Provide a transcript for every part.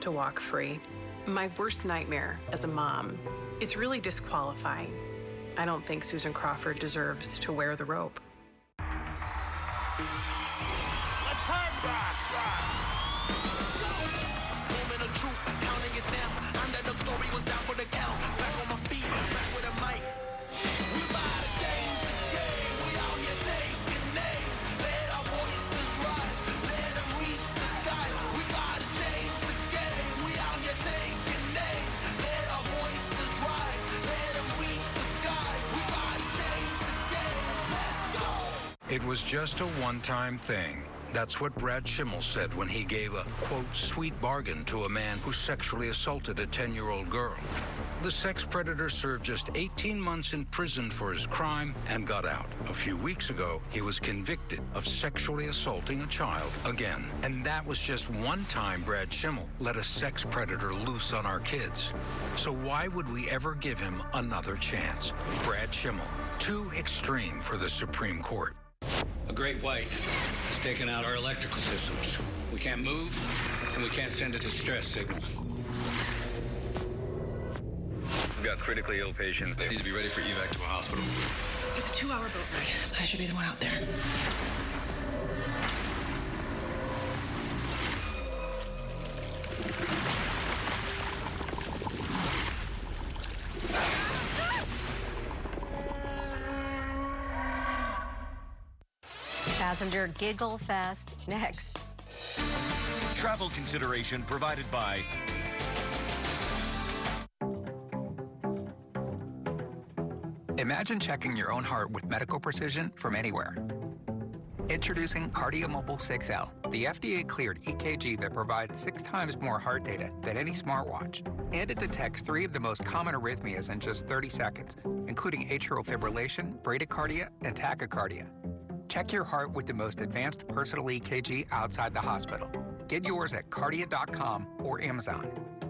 to walk free. My worst nightmare as a mom, it's really disqualifying. I don't think Susan Crawford deserves to wear the rope. Let's hang back. Moment of truth, counting it down. Underdog story was down for the count. Back on my feet, back with a mic. We about to change the game. We out here taking names. Let our voices rise. Let them reach the sky. We about to change the game. We out here taking names. Let our voices rise. Let them reach the sky. We about to change the game. Let's go. It was just a one-time thing. That's what Brad Schimmel said when he gave a, quote, sweet bargain to a man who sexually assaulted a 10-year-old girl. The sex predator served just 18 months in prison for his crime and got out. A few weeks ago, he was convicted of sexually assaulting a child again. And that was just one time Brad Schimmel let a sex predator loose on our kids. So why would we ever give him another chance? Brad Schimmel, too extreme for the Supreme Court. A great white has taken out our electrical systems. We can't move, and we can't send a distress signal. We've got critically ill patients. They need to be ready for evac to a hospital. It's a 2-hour boat ride. I should be the one out there. Passenger Giggle Fest next. Travel consideration provided by Imagine checking your own heart with medical precision from anywhere. Introducing KardiaMobile 6L, the FDA-cleared EKG that provides 6 times more heart data than any smartwatch. And it detects 3 of the most common arrhythmias in just 30 seconds, including atrial fibrillation, bradycardia, and tachycardia. Check your heart with the most advanced personal EKG outside the hospital. Get yours at Kardia.com or Amazon.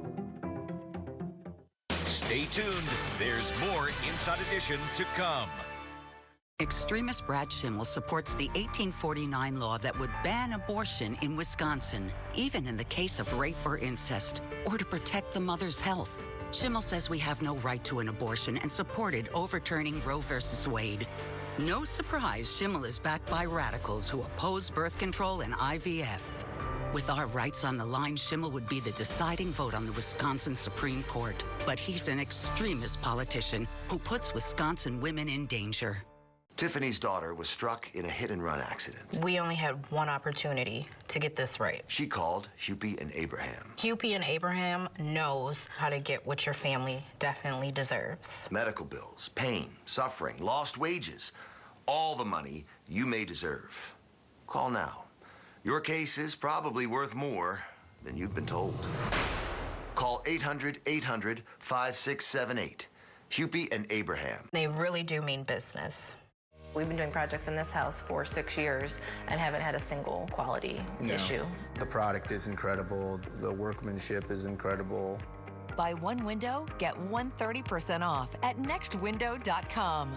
Stay tuned. There's more Inside Edition to come. Extremist Brad Schimmel supports the 1849 law that would ban abortion in Wisconsin, even in the case of rape or incest, or to protect the mother's health. Schimmel says we have no right to an abortion and supported overturning Roe v. Wade. No surprise, Schimmel is backed by radicals who oppose birth control and IVF. With our rights on the line, Schimmel would be the deciding vote on the Wisconsin Supreme Court. But he's an extremist politician who puts Wisconsin women in danger. Tiffany's daughter was struck in a hit-and-run accident. We only had one opportunity to get this right. She called Hupy and Abraham. Hupy and Abraham knows how to get what your family definitely deserves. Medical bills, pain, suffering, lost wages, all the money you may deserve. Call now. Your case is probably worth more than you've been told. Call 800-800-5678. Hupy and Abraham. They really do mean business. We've been doing projects in this house for 6 years and haven't had a single quality issue. The product is incredible. The workmanship is incredible. Buy one window, get 130% off at nextwindow.com.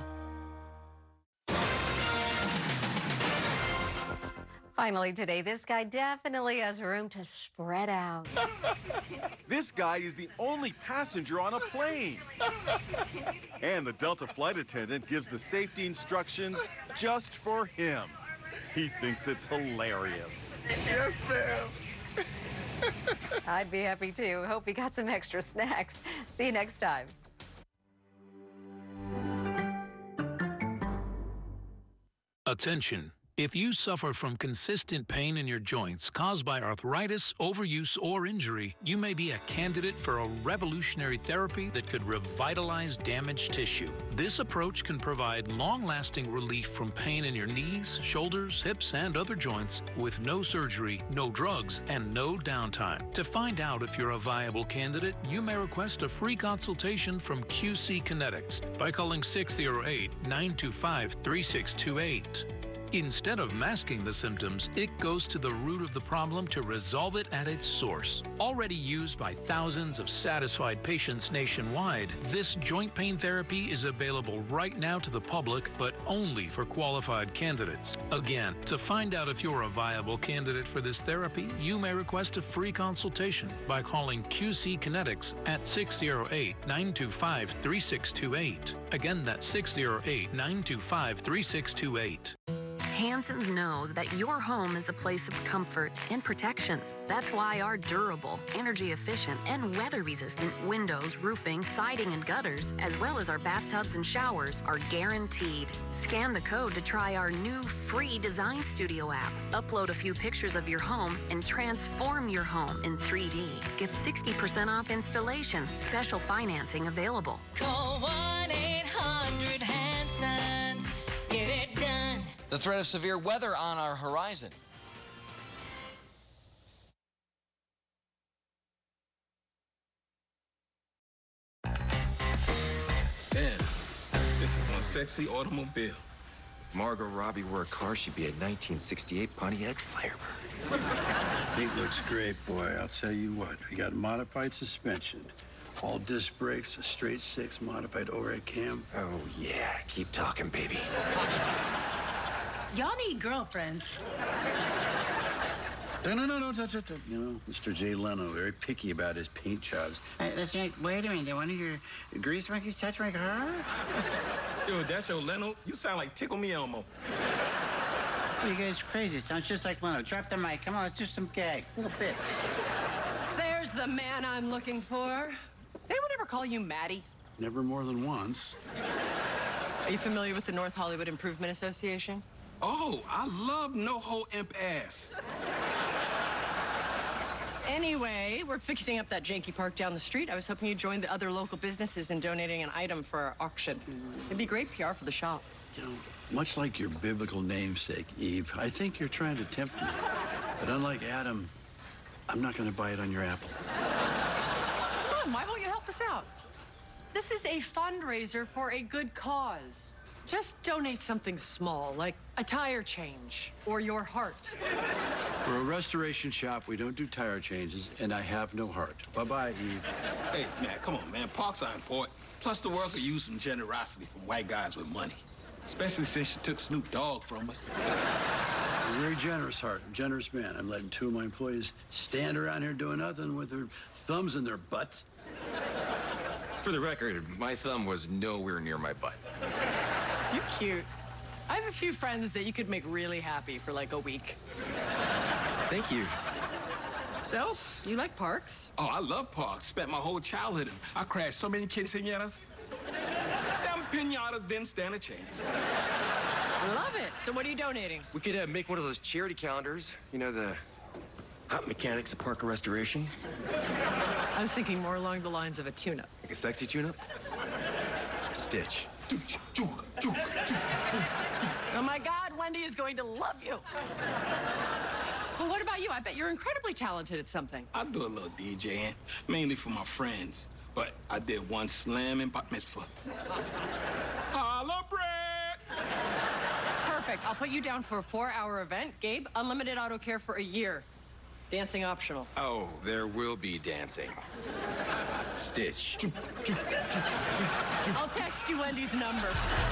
Finally today, this guy definitely has room to spread out. This guy is the only passenger on a plane. And the Delta flight attendant gives the safety instructions just for him. He thinks it's hilarious. Yes, ma'am. I'd be happy too. Hope you got some extra snacks. See you next time. Attention. If you suffer from consistent pain in your joints caused by arthritis, overuse, or injury, you may be a candidate for a revolutionary therapy that could revitalize damaged tissue. This approach can provide long-lasting relief from pain in your knees, shoulders, hips, and other joints with no surgery, no drugs, and no downtime. To find out if you're a viable candidate, you may request a free consultation from QC Kinetics by calling 608-925-3628. Instead of masking the symptoms, it goes to the root of the problem to resolve it at its source. Already used by thousands of satisfied patients nationwide, this joint pain therapy is available right now to the public, but only for qualified candidates. Again, to find out if you're a viable candidate for this therapy, you may request a free consultation by calling QC Kinetics at 608-925-3628. Again, that's 608-925-3628. Hanson's knows that your home is a place of comfort and protection. That's why our durable, energy-efficient, and weather-resistant windows, roofing, siding, and gutters, as well as our bathtubs and showers, are guaranteed. Scan the code to try our new free Design Studio app. Upload a few pictures of your home and transform your home in 3D. Get 60% off installation. Special financing available. Call 1-800-HANSONS. Get it done. The threat of severe weather on our horizon. Damn, this is one sexy automobile. If Margot Robbie were a car, she'd be a 1968 Pontiac Firebird. It looks great, boy. I'll tell you what. We got modified suspension. All disc brakes, a straight six modified overhead cam. Oh, yeah. Keep talking, baby. Y'all need girlfriends. No. You know, Mr. Jay Leno, very picky about his paint jobs. That's right. Wait a minute. Did one of your grease monkeys touch my car? Yo, that's your Leno? You sound like Tickle Me Elmo. You guys crazy. It sounds just like Leno. Drop the mic. Come on, let's do some gag. Little bits. There's the man I'm looking for. Anyone ever call you Maddie? Never more than once. Are you familiar with the North Hollywood Improvement Association? Oh, I love no-ho imp ass. Anyway, we're fixing up that janky park down the street. I was hoping you'd join the other local businesses in donating an item for our auction. It'd be great PR for the shop. You know, much like your biblical namesake, Eve, I think you're trying to tempt me. But unlike Adam, I'm not going to bite on your apple. Come on, why won't you help us out? This is a fundraiser for a good cause. Just donate something small, like a tire change or your heart. We're a restoration shop. We don't do tire changes, and I have no heart. Bye-bye, Eve. Hey, man, come on, man. Parks are important. Plus, the world could use some generosity from white guys with money. Especially since you took Snoop Dogg from us. I'm a very generous heart. I'm a generous man. I'm letting two of my employees stand around here doing nothing with their thumbs in their butts. For the record, my thumb was nowhere near my butt. You're cute. I have a few friends that you could make really happy for like a week. Thank you. So, you like parks? Oh, I love parks. Spent my whole childhood in them. I crashed so many quinceañeras. Damn pinatas didn't stand a chance. Love it. So what are you donating? We could make one of those charity calendars. You know, the hot mechanics of Parker Restoration. I was thinking more along the lines of a tune-up. Like a sexy tune-up? Stitch. Oh my God, Wendy is going to love you. Well, what about you? I bet you're incredibly talented at something. I do a little DJing, mainly for my friends. But I did one slamming bat mitzvah. Holla, Brett! Perfect. I'll put you down for a 4-hour event. Gabe, unlimited auto care for a year. Dancing optional. Oh, there will be dancing. Stitch. I'll text you Wendy's number.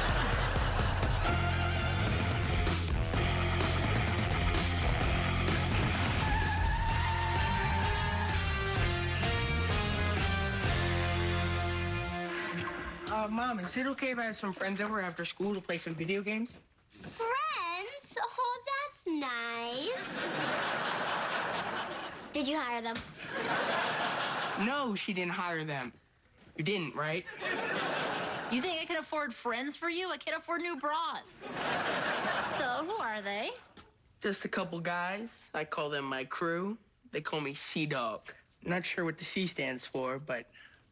Mom, is it okay if I have some friends over after school to play some video games? Friends? Oh, that's nice. Did you hire them? No, she didn't hire them. You didn't, right? You think I can afford friends for you? I can't afford new bras. So, who are they? Just a couple guys. I call them my crew. They call me Sea-Dog. Not sure what the C stands for, but...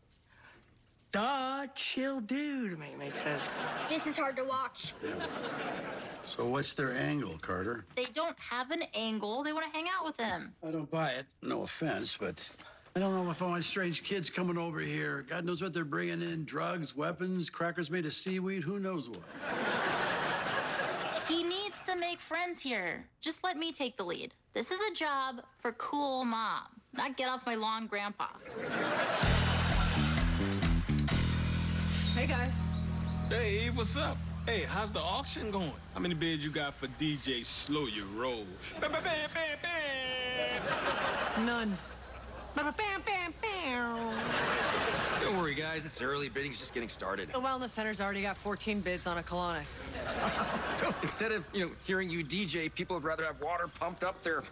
Duh, chill dude. Makes sense. This is hard to watch. So what's their angle, Carter? They don't have an angle. They want to hang out with him. I don't buy it. No offense, but I don't know if I want strange kids coming over here. God knows what they're bringing in. Drugs, weapons, crackers made of seaweed, who knows what. He needs wants to make friends here. Just let me take the lead. This is a job for cool mom, not get off my lawn grandpa. Hey, guys. Hey, Eve, what's up? Hey, how's the auction going? How many bids you got for DJ Slow Your Roll? Bam, bam, bam, bam, bam. None. Bam, bam, bam, bam. Don't worry, guys. It's early. Bidding's just getting started. The Wellness Center's already got 14 bids on a colonic. So instead of, hearing you DJ, people would rather have water pumped up their...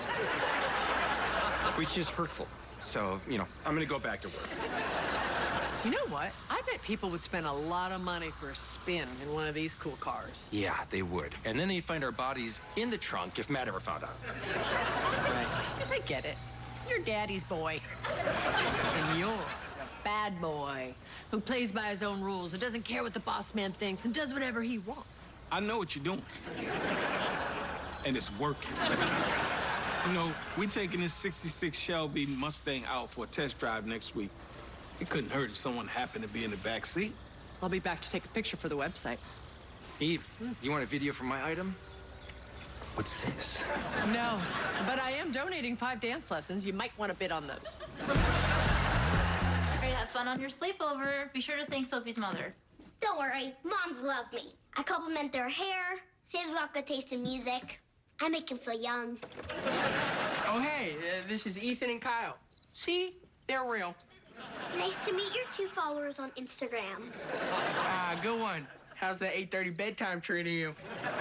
Which is hurtful. So, I'm gonna go back to work. You know what? I bet people would spend a lot of money for a spin in one of these cool cars. Yeah, they would. And then they'd find our bodies in the trunk if Matt ever found out. Right. I get it. You're daddy's boy. And you're a bad boy who plays by his own rules, who doesn't care what the boss man thinks and does whatever he wants. I know what you're doing. And it's working. We're taking this 66 Shelby Mustang out for a test drive next week. It couldn't hurt if someone happened to be in the back seat. I'll be back to take a picture for the website. Eve, you want a video from my item? What's this? No, but I am donating 5 dance lessons. You might want to bid on those. All right, have fun on your sleepover. Be sure to thank Sophie's mother. Don't worry, moms love me. I compliment their hair, say they've got good taste in music. I make them feel young. Oh, hey, this is Ethan and Kyle. See? They're real. Nice to meet your 2 followers on Instagram. Good one. How's that 8:30 bedtime treating you?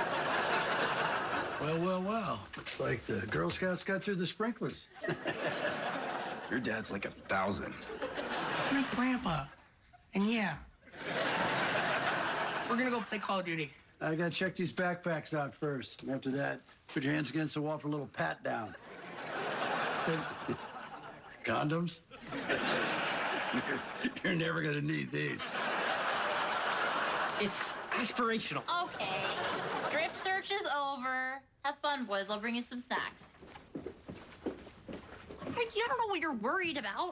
Well. Looks like the Girl Scouts got through the sprinklers. Your dad's like 1,000. It's my grandpa. And yeah. We're gonna go play Call of Duty. I gotta check these backpacks out first. And after that, put your hands against the wall for a little pat down. Condoms? You're never gonna need these. It's aspirational. Okay, strip search is over. Have fun, boys. I'll bring you some snacks. You don't know what you're worried about.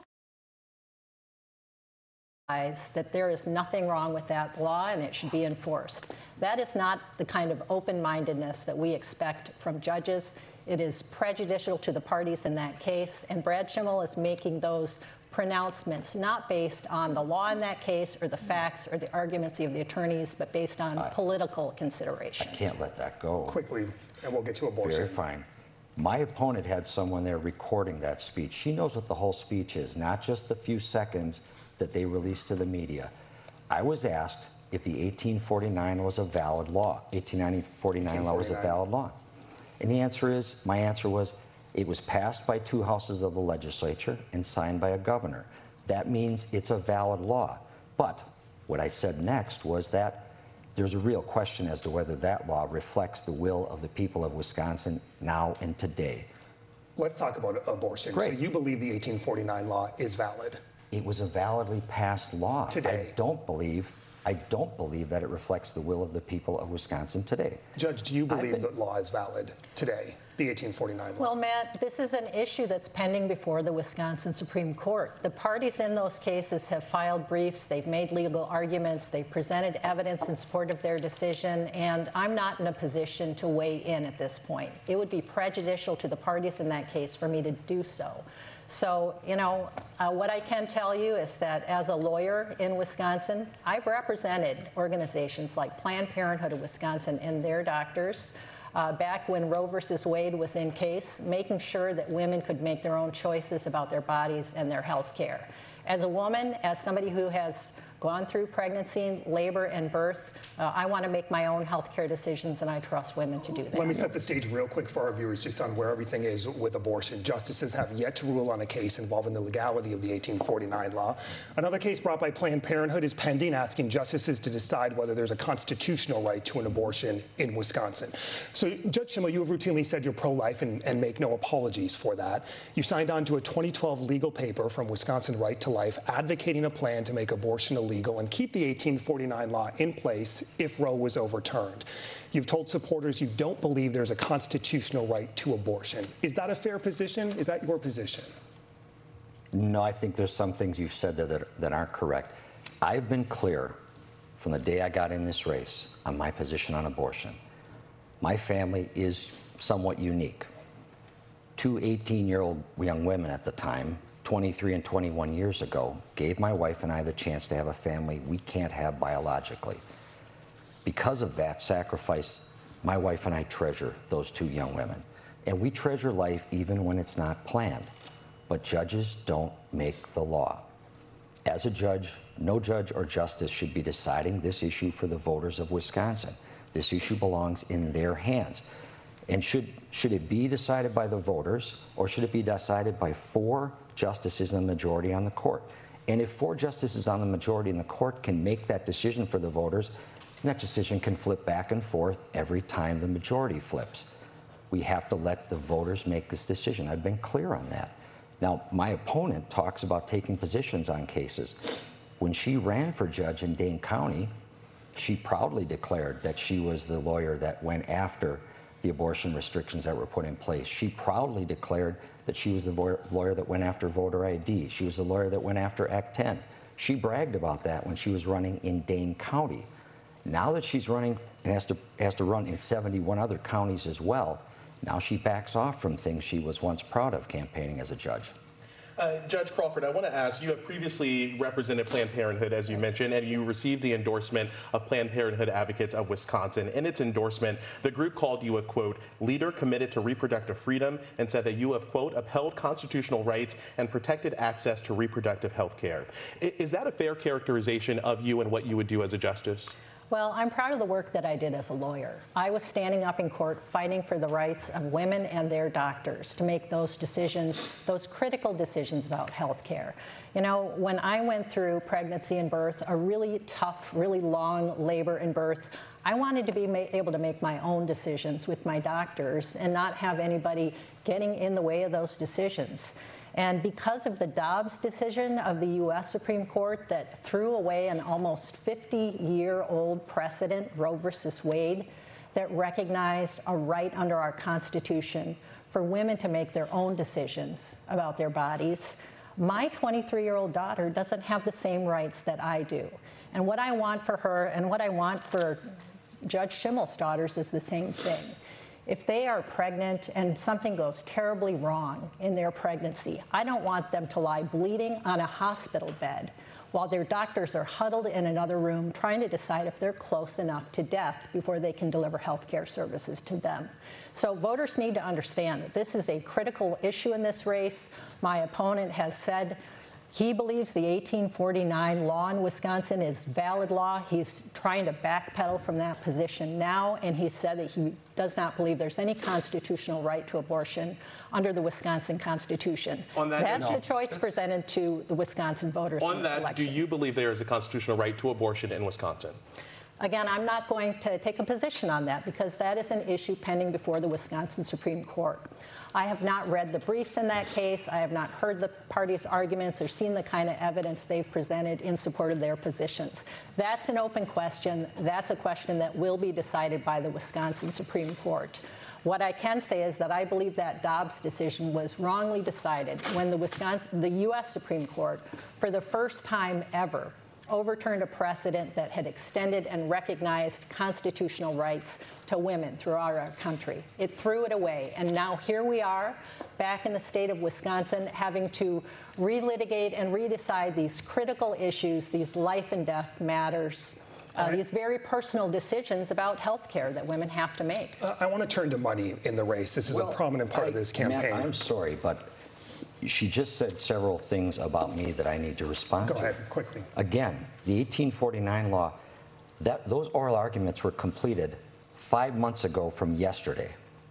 That there is nothing wrong with that law and it should be enforced. That is not the kind of open-mindedness that we expect from judges. It is prejudicial to the parties in that case, and Brad Schimmel is making those pronouncements not based on the law in that case or the facts or the arguments of the attorneys, but based on political considerations. I can't let that go. Quickly, and we'll get to abortion. Very fine. My opponent had someone there recording that speech. She knows what the whole speech is, not just the few seconds that they released to the media. I was asked if the 1849 was a valid law. 1849 law was a valid law. And my answer was, it was passed by 2 houses of the legislature and signed by a governor. That means it's a valid law. But what I said next was that there's a real question as to whether that law reflects the will of the people of Wisconsin now and today. Let's talk about abortion. Great. So you believe the 1849 law is valid? It was a validly passed law. Today. I don't believe that it reflects the will of the people of Wisconsin today. Judge, do you believe that law is valid today, the 1849 law? Well, Matt, this is an issue that's pending before the Wisconsin Supreme Court. The parties in those cases have filed briefs, they've made legal arguments, they've presented evidence in support of their decision, and I'm not in a position to weigh in at this point. It would be prejudicial to the parties in that case for me to do so. So, what I can tell you is that as a lawyer in Wisconsin, I've represented organizations like Planned Parenthood of Wisconsin and their doctors back when Roe versus Wade was in case, making sure that women could make their own choices about their bodies and their health care. As a woman, as somebody who has gone through pregnancy, labor, and birth, I want to make my own health care decisions, and I trust women to do that. Let me set the stage real quick for our viewers just on where everything is with abortion. Justices have yet to rule on a case involving the legality of the 1849 law. Another case brought by Planned Parenthood is pending, asking justices to decide whether there's a constitutional right to an abortion in Wisconsin. So, Judge Schimmel, you have routinely said you're pro-life and make no apologies for that. You signed on to a 2012 legal paper from Wisconsin Right to Life advocating a plan to make abortion illegal and keep the 1849 law in place if Roe was overturned. You've told supporters you don't believe there's a constitutional right to abortion. Is that a fair position? Is that your position? No, I think there's some things you've said that aren't correct. I've been clear from the day I got in this race on my position on abortion. my family is somewhat unique. Two 18-year-old young women at the time, 23 and 21 years ago, gave my wife and I the chance to have a family we can't have biologically. Because of that sacrifice, my wife and I treasure those two young women. And we treasure life even when it's not planned. But judges don't make the law. As a judge, no judge or justice should be deciding this issue for the voters of Wisconsin. This issue belongs in their hands. And should it be decided by the voters, or should it be decided by 4 justices in the majority on the court? And if 4 justices on the majority in the court can make that decision for the voters, that decision can flip back and forth every time the majority flips. We have to let the voters make this decision. I've been clear on that. Now, my opponent talks about taking positions on cases. When she ran for judge in Dane County, she proudly declared that she was the lawyer that went after the abortion restrictions that were put in place. She proudly declared that she was the lawyer that went after voter ID. She was the lawyer that went after Act 10. She bragged about that when she was running in Dane County. Now that she's running and has to run in 71 other counties as well, now she backs off from things she was once proud of campaigning as a judge. Judge Crawford, I want to ask, you have previously represented Planned Parenthood, as you mentioned, and you received the endorsement of Planned Parenthood Advocates of Wisconsin. In its endorsement, the group called you a, quote, leader committed to reproductive freedom, and said that you have, quote, upheld constitutional rights and protected access to reproductive health care. Is that a fair characterization of you and what you would do as a justice? Well, I'm proud of the work that I did as a lawyer. I was standing up in court fighting for the rights of women and their doctors to make those decisions, those critical decisions about health care. You know, when I went through pregnancy and birth, a really tough, really long labor and birth, I wanted to be able to make my own decisions with my doctors and not have anybody getting in the way of those decisions. And because of the Dobbs decision of the U.S. Supreme Court that threw away an almost 50-year-old precedent, Roe versus Wade, that recognized a right under our Constitution for women to make their own decisions about their bodies, my 23-year-old daughter doesn't have the same rights that I do. And what I want for her and what I want for Judge Schimmel's daughters is the same thing. If they are pregnant and something goes terribly wrong in their pregnancy, I don't want them to lie bleeding on a hospital bed while their doctors are huddled in another room trying to decide if they're close enough to death before they can deliver health care services to them. So voters need to understand that this is a critical issue in this race. My opponent has said he believes the 1849 law in Wisconsin is valid law. He's trying to backpedal from that position now, and he said that he does not believe there's any constitutional right to abortion under the Wisconsin Constitution. That's the choice presented to the Wisconsin voters in this election. Do you believe there is a constitutional right to abortion in Wisconsin? Again, I'm not going to take a position on that because that is an issue pending before the Wisconsin Supreme Court. I have not read the briefs in that case. I have not heard the parties' arguments or seen the kind of evidence they've presented in support of their positions. That's an open question. That's a question that will be decided by the Wisconsin Supreme Court. What I can say is that I believe that Dobbs decision was wrongly decided when the U.S. Supreme Court, for the first time ever, overturned a precedent that had extended and recognized constitutional rights to women throughout our country. It threw it away, and now here we are, back in the state of Wisconsin, having to relitigate and redecide these critical issues, these life and death matters, these very personal decisions about health care that women have to make. I want to turn to money in the race. This is a prominent part of this campaign. Matt, I'm sorry, but she just said several things about me that I need to respond to. Go ahead, quickly. Again, the 1849 law, those oral arguments were completed 5 months ago from yesterday.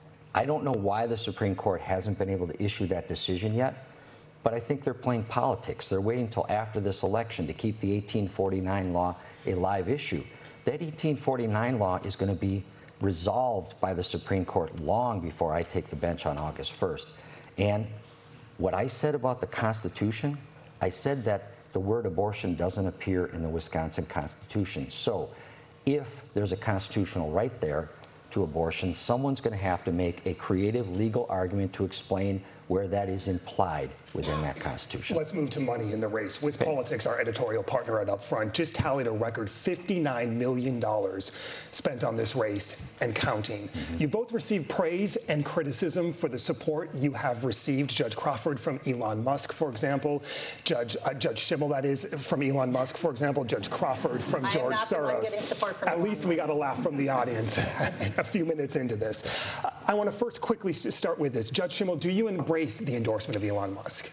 I don't know why the Supreme Court hasn't been able to issue that decision yet, but I think they're playing politics. They're waiting until after this election to keep the 1849 law a live issue. That 1849 law is going to be resolved by the Supreme Court long before I take the bench on August 1st. And what I said about the Constitution, I said that the word abortion doesn't appear in the Wisconsin Constitution. So if there's a constitutional right there to abortion, someone's going to have to make a creative legal argument to explain where that is implied within that Constitution. Let's move to money in the race. With Politics, our editorial partner at Upfront, just tallied a record $59 million spent on this race and counting. You both received praise and criticism for the support you have received. Judge Crawford from Elon Musk, for example. Judge Schimmel, that is, from Elon Musk, for example. Judge Crawford from George Soros. At least we got a laugh from the audience a few minutes into this. I want to first quickly start with this. Judge Schimmel, do you embrace the endorsement of Elon Musk?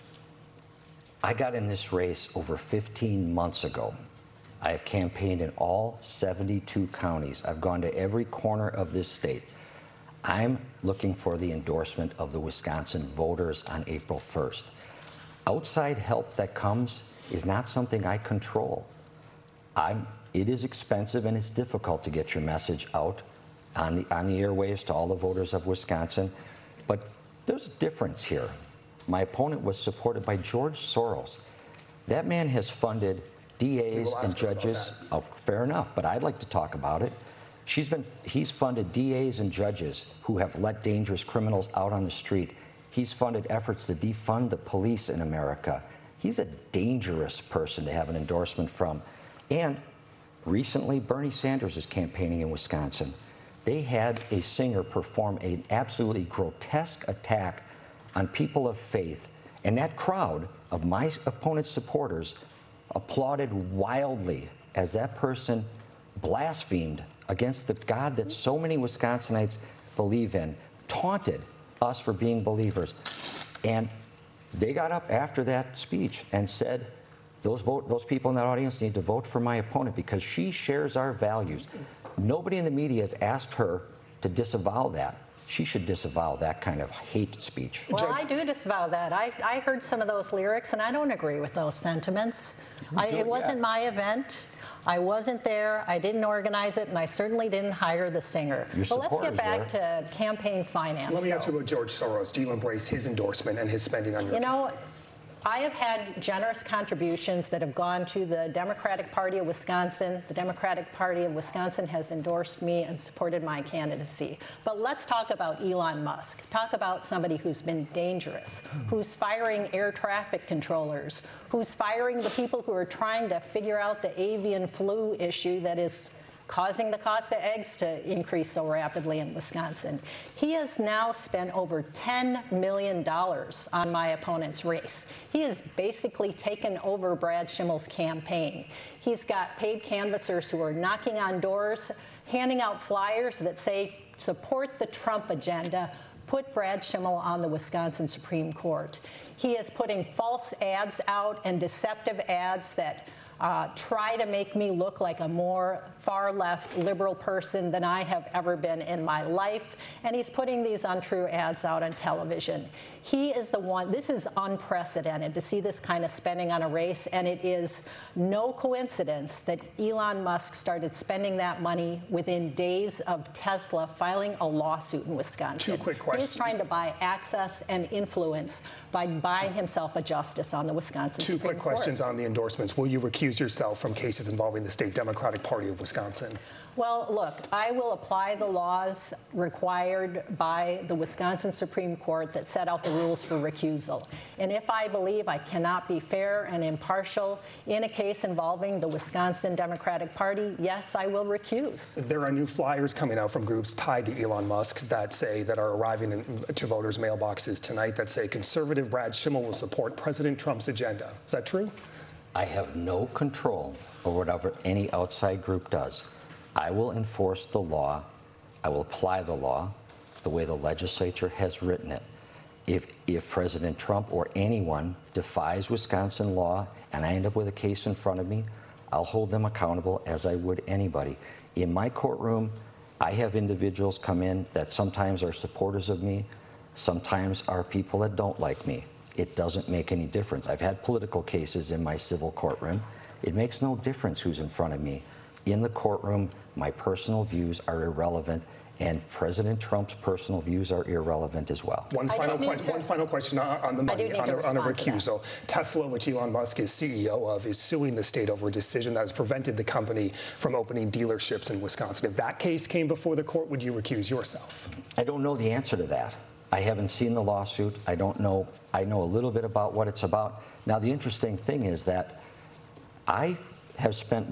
I got in this race over 15 months ago. I have campaigned in all 72 counties. I've gone to every corner of this state. I'm looking for the endorsement of the Wisconsin voters on April 1st. Outside help that comes is not something I control. It is expensive and it's difficult to get your message out on the airwaves to all the voters of Wisconsin, but there's a difference here. My opponent was supported by George Soros. That man has funded DAs and judges. Oh, fair enough, but I'd like to talk about it. He's funded DAs and judges who have let dangerous criminals out on the street. He's funded efforts to defund the police in America. He's a dangerous person to have an endorsement from. And recently, Bernie Sanders is campaigning in Wisconsin. They had a singer perform an absolutely grotesque attack on people of faith, and that crowd of my opponent's supporters applauded wildly as that person blasphemed against the God that so many Wisconsinites believe in, taunted us for being believers. And they got up after that speech and said, those people in that audience need to vote for my opponent because she shares our values. Nobody in the media has asked her to disavow that. She should disavow that kind of hate speech. Well, I do disavow that. I heard some of those lyrics, and I don't agree with those sentiments. It wasn't my event. I wasn't there. I didn't organize it, and I certainly didn't hire the singer. But let's get back to campaign finance. Let me ask you about George Soros. Do you embrace his endorsement and his spending on your campaign? I have had generous contributions that have gone to the Democratic Party of Wisconsin. The Democratic Party of Wisconsin has endorsed me and supported my candidacy. But let's talk about Elon Musk. Talk about somebody who's been dangerous, who's firing air traffic controllers, who's firing the people who are trying to figure out the avian flu issue that is causing the cost of eggs to increase so rapidly in Wisconsin. He has now spent over $10 million on my opponent's race. He has basically taken over Brad Schimmel's campaign. He's got paid canvassers who are knocking on doors, handing out flyers that say, support the Trump agenda, put Brad Schimmel on the Wisconsin Supreme Court. He is putting false ads out and deceptive ads that try to make me look like a more far-left liberal person than I have ever been in my life. And he's putting these untrue ads out on television. He is the one, this is unprecedented to see this kind of spending on a race, and it is no coincidence that Elon Musk started spending that money within days of Tesla filing a lawsuit in Wisconsin. Two quick questions. He's trying to buy access and influence by buying himself a justice on the Wisconsin Supreme Court. Two quick questions on the endorsements. Will you recuse yourself from cases involving the state Democratic Party of Wisconsin? Well, look, I will apply the laws required by the Wisconsin Supreme Court that set out the rules for recusal. And if I believe I cannot be fair and impartial in a case involving the Wisconsin Democratic Party, yes, I will recuse. There are new flyers coming out from groups tied to Elon Musk that are arriving to voters' mailboxes tonight that say conservative Brad Schimmel will support President Trump's agenda. Is that true? I have no control over whatever any outside group does. I will enforce the law. I will apply the law the way the legislature has written it. If President Trump or anyone defies Wisconsin law and I end up with a case in front of me, I'll hold them accountable as I would anybody. In my courtroom, I have individuals come in that sometimes are supporters of me, sometimes are people that don't like me. It doesn't make any difference. I've had political cases in my civil courtroom. It makes no difference who's in front of me. In the courtroom, my personal views are irrelevant, and President Trump's personal views are irrelevant as well. One final question on the money, on a recusal. Tesla, which Elon Musk is CEO of, is suing the state over a decision that has prevented the company from opening dealerships in Wisconsin. If that case came before the court, would you recuse yourself? I don't know the answer to that. I haven't seen the lawsuit. I don't know. I know a little bit about what it's about. Now, the interesting thing is that I've spent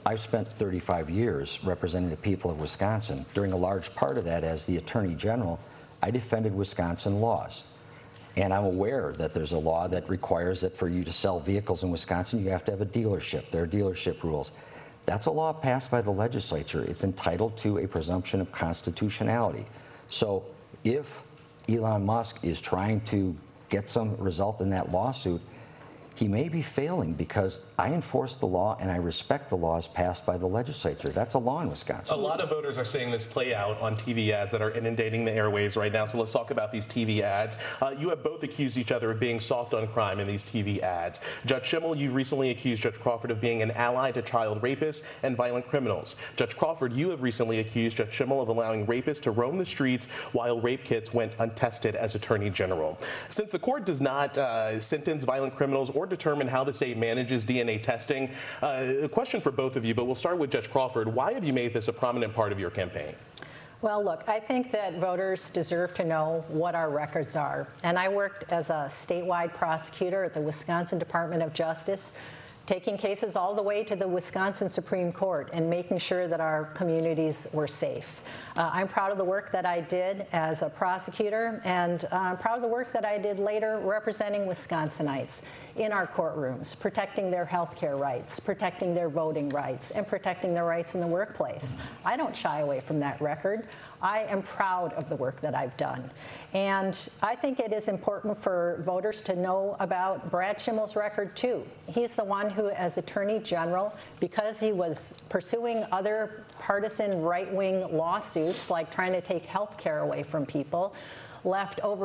35 years representing the people of Wisconsin. During a large part of that, as the Attorney General, I defended Wisconsin laws. And I'm aware that there's a law that requires that for you to sell vehicles in Wisconsin, you have to have a dealership. There are dealership rules. That's a law passed by the legislature. It's entitled to a presumption of constitutionality. So if Elon Musk is trying to get some result in that lawsuit, he may be failing because I enforce the law and I respect the laws passed by the legislature. That's a law in Wisconsin. A lot of voters are seeing this play out on TV ads that are inundating the airwaves right now. So let's talk about these TV ads. You have both accused each other of being soft on crime in these TV ads. Judge Schimmel, you recently accused Judge Crawford of being an ally to child rapists and violent criminals. Judge Crawford, you have recently accused Judge Schimmel of allowing rapists to roam the streets while rape kits went untested as Attorney General. Since the court does not sentence violent criminals or determine how the state manages DNA testing, a question for both of you, but we'll start with Judge Crawford. Why have you made this a prominent part of your campaign? Well, look, I think that voters deserve to know what our records are. And I worked as a statewide prosecutor at the Wisconsin Department of Justice, taking cases all the way to the Wisconsin Supreme Court and making sure that our communities were safe. I'm proud of the work that I did as a prosecutor, and I'm proud of the work that I did later representing Wisconsinites in our courtrooms, protecting their health care rights, protecting their voting rights, and protecting their rights in the workplace. I don't shy away from that record. I am proud of the work that I've done. And I think it is important for voters to know about Brad Schimmel's record, too. He's the one who, as Attorney General, because he was pursuing other partisan right-wing lawsuits, like trying to take health care away from people, left over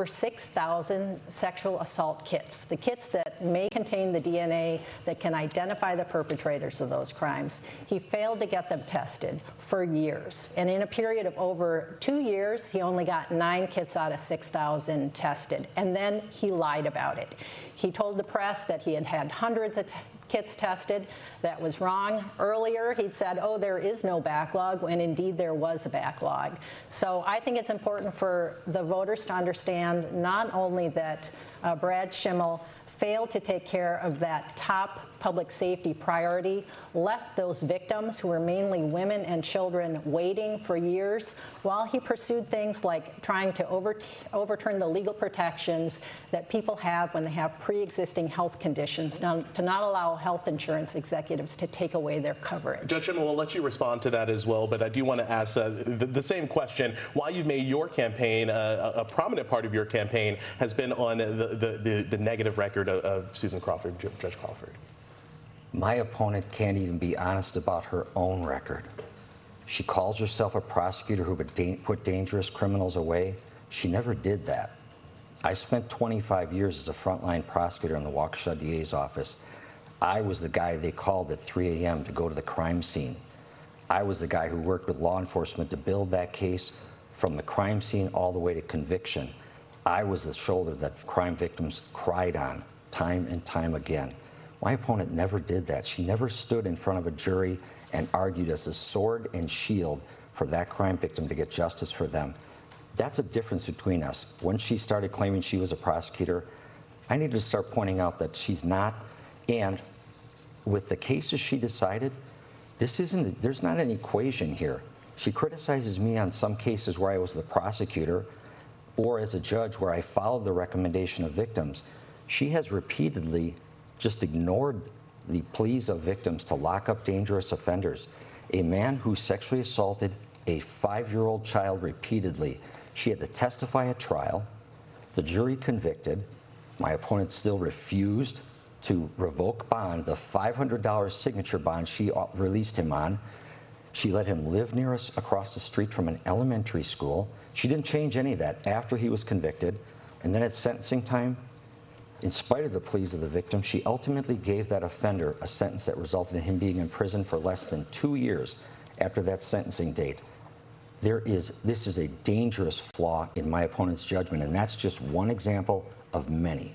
6,000 sexual assault kits, the kits that may contain the DNA that can identify the perpetrators of those crimes. He failed to get them tested for years. And in a period of over 2 years, he only got 9 kits out of 6,000 tested. And then he lied about it. He told the press that he had had hundreds of kits tested. That was wrong. Earlier, he'd said, oh, there is no backlog, when indeed there was a backlog. So I think it's important for the voters to understand not only that Brad Schimmel failed to take care of that top public safety priority, left those victims, who were mainly women and children, waiting for years, while he pursued things like trying to overturn the legal protections that people have when they have pre-existing health conditions, to not allow health insurance executives to take away their coverage. Judge Schimmel, we'll let you respond to that as well, but I do want to ask the same question. Why you've made your campaign, a prominent part of your campaign, has been on the negative record of Susan Crawford, Judge Crawford. My opponent can't even be honest about her own record. She calls herself a prosecutor who would put dangerous criminals away. She never did that. I spent 25 years as a frontline prosecutor in the Waukesha DA's office. I was the guy they called at 3 a.m. to go to the crime scene. I was the guy who worked with law enforcement to build that case from the crime scene all the way to conviction. I was the shoulder that crime victims cried on time and time again. My opponent never did that. She never stood in front of a jury and argued as a sword and shield for that crime victim to get justice for them. That's a difference between us. When she started claiming she was a prosecutor, I needed to start pointing out that she's not. And with the cases she decided, there's not an equation here. She criticizes me on some cases where I was the prosecutor, or as a judge where I followed the recommendation of victims. She has repeatedly just ignored the pleas of victims to lock up dangerous offenders. A man who sexually assaulted a 5-year-old child repeatedly. She had to testify at trial. The jury convicted. My opponent still refused to revoke bond, the $500 signature bond she released him on. She let him live near us across the street from an elementary school. She didn't change any of that after he was convicted. And then at sentencing time, in spite of the pleas of the victim, she ultimately gave that offender a sentence that resulted in him being in prison for less than 2 years after that sentencing date. This is a dangerous flaw in my opponent's judgment, and that's just one example of many.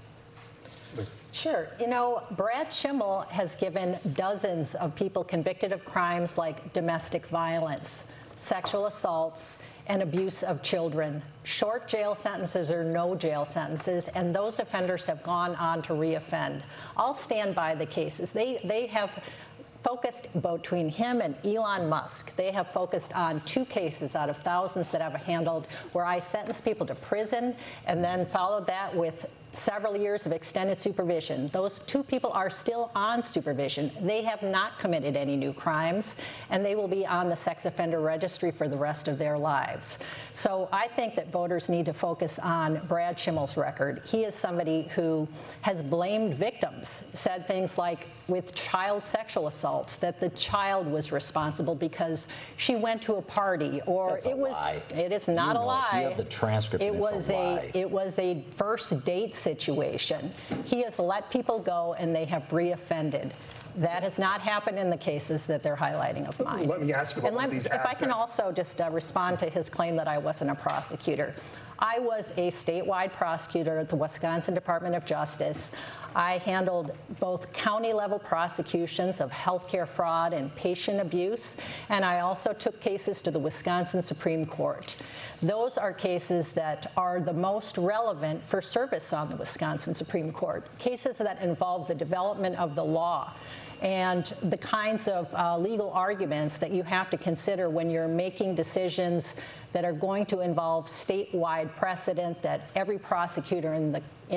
Sure. You know, Brad Schimmel has given dozens of people convicted of crimes like domestic violence, sexual assaults, and abuse of children. Short jail sentences or no jail sentences, and those offenders have gone on to reoffend. I'll stand by the cases. They have focused between him and Elon Musk. They have focused on 2 cases out of thousands that I've handled where I sentenced people to prison and then followed that with several years of extended supervision. Those 2 people are still on supervision. They have not committed any new crimes, and they will be on the sex offender registry for the rest of their lives. So I think that voters need to focus on Brad Schimmel's record. He is somebody who has blamed victims, said things like with child sexual assaults that the child was responsible because she went to a party, or That's a lie. It is not a lie. You have the transcript. It was a first date situation. He has let people go and they have reoffended. That has not happened in the cases that they're highlighting of mine. Let me ask you about these ads. If I can also just respond to his claim that I wasn't a prosecutor. I was a statewide prosecutor at the Wisconsin Department of Justice. I handled both county-level prosecutions of healthcare fraud and patient abuse, and I also took cases to the Wisconsin Supreme Court. Those are cases that are the most relevant for service on the Wisconsin Supreme Court, cases that involve the development of the law and the kinds of legal arguments that you have to consider when you're making decisions that are going to involve statewide precedent that every prosecutor in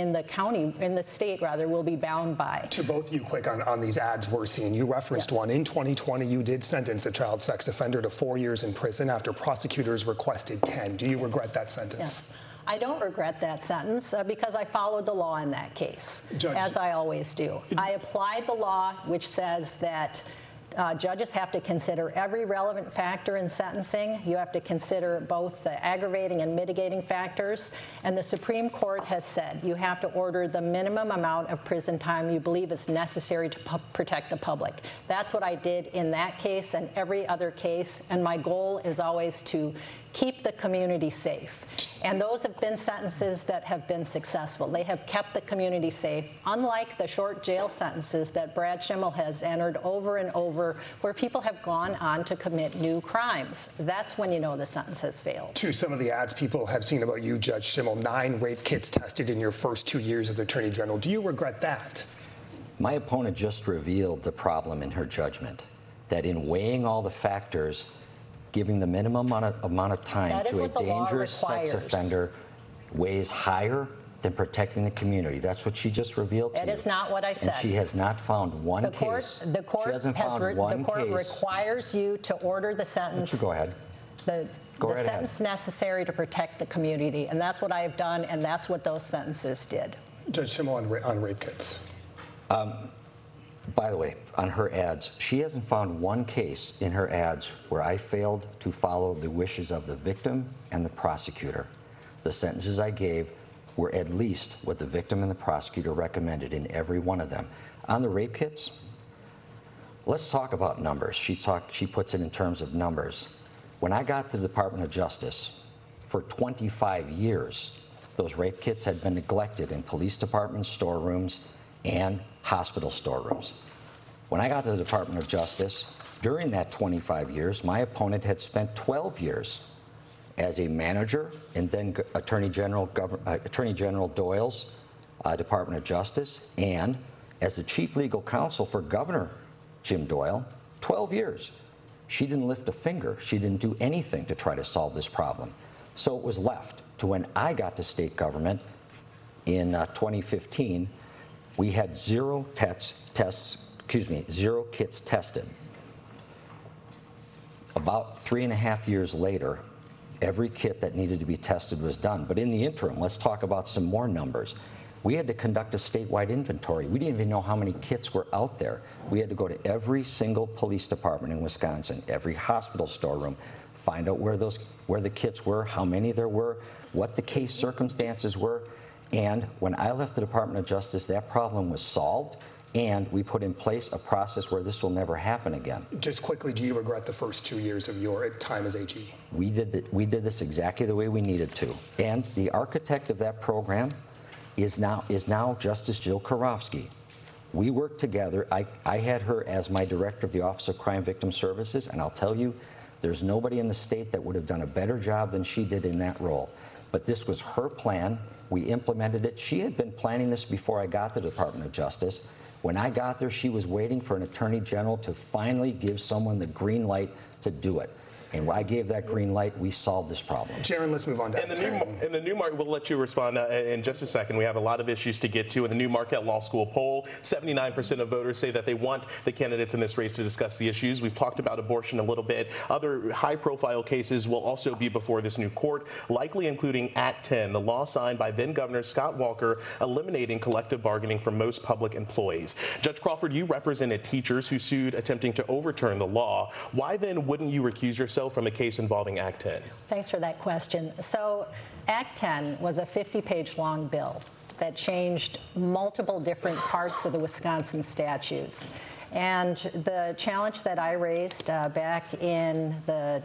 the state will be bound by. To both of you, quick on these ads we're seeing. You referenced one. In 2020, you did sentence a child sex offender to 4 years in prison after prosecutors requested 10. Do you regret that sentence? Yes. I don't regret that sentence because I followed the law in that case, as I always do. I applied the law, which says that judges have to consider every relevant factor in sentencing. You have to consider both the aggravating and mitigating factors. And the Supreme Court has said you have to order the minimum amount of prison time you believe is necessary to protect the public. That's what I did in that case and every other case. And my goal is always to keep the community safe. And those have been sentences that have been successful. They have kept the community safe, unlike the short jail sentences that Brad Schimmel has entered over and over, where people have gone on to commit new crimes. That's when you know the sentence has failed. To some of the ads people have seen about you, Judge Schimmel, 9 rape kits tested in your first 2 years as Attorney General. Do you regret that? My opponent just revealed the problem in her judgment, that in weighing all the factors, giving the minimum amount of time to a dangerous sex offender weighs higher than protecting the community. That's what she just revealed to you. That is not what I said. And she has not found one case. The court requires you to order the sentence. Go ahead. The sentence necessary to protect the community, and that's what I have done, and that's what those sentences did. Judge Schimmel on rape kits. By the way, on her ads, she hasn't found one case in her ads where I failed to follow the wishes of the victim and the prosecutor. The sentences I gave were at least what the victim and the prosecutor recommended in every one of them. On the rape kits, let's talk about numbers. She puts it in terms of numbers. When I got to the Department of Justice, for 25 years, those rape kits had been neglected in police departments, storerooms, and hospital storerooms. When I got to the Department of Justice, during that 25 years, my opponent had spent 12 years as a manager and then Attorney General Doyle's Department of Justice, and as the chief legal counsel for Governor Jim Doyle, 12 years. She didn't lift a finger. She didn't do anything to try to solve this problem. So it was left to when I got to state government in 2015, we had zero kits tested. About 3.5 years later, every kit that needed to be tested was done. But in the interim, let's talk about some more numbers. We had to conduct a statewide inventory. We didn't even know how many kits were out there. We had to go to every single police department in Wisconsin, every hospital storeroom, find out where the kits were, how many there were, what the case circumstances were. And when I left the Department of Justice, that problem was solved, and we put in place a process where this will never happen again. Just quickly, do you regret the first 2 years of your time as AG? We did this exactly the way we needed to. And the architect of that program is now Justice Jill Karofsky. We worked together. I had her as my director of the Office of Crime Victim Services, and I'll tell you, There's nobody in the state that would have done a better job than she did in that role. But this was her plan. We implemented it. She had been planning this before I got the Department of Justice. When I got there, she was waiting for an attorney general to finally give someone the green light to do it. And when I gave that green light, we solved this problem. Jaron, let's move on to in the Newmarket, we'll let you respond in just a second. We have a lot of issues to get to. In the New Marquette Law School poll, 79% of voters say that they want the candidates in this race to discuss the issues. We've talked about abortion a little bit. Other high-profile cases will also be before this new court, likely including Act 10, the law signed by then-Governor Scott Walker eliminating collective bargaining for most public employees. Judge Crawford, you represented teachers who sued attempting to overturn the law. Why then wouldn't you recuse yourself from a case involving Act 10? Thanks for that question. So Act 10 was a 50-page long bill that changed multiple different parts of the Wisconsin statutes. And the challenge that I raised back in the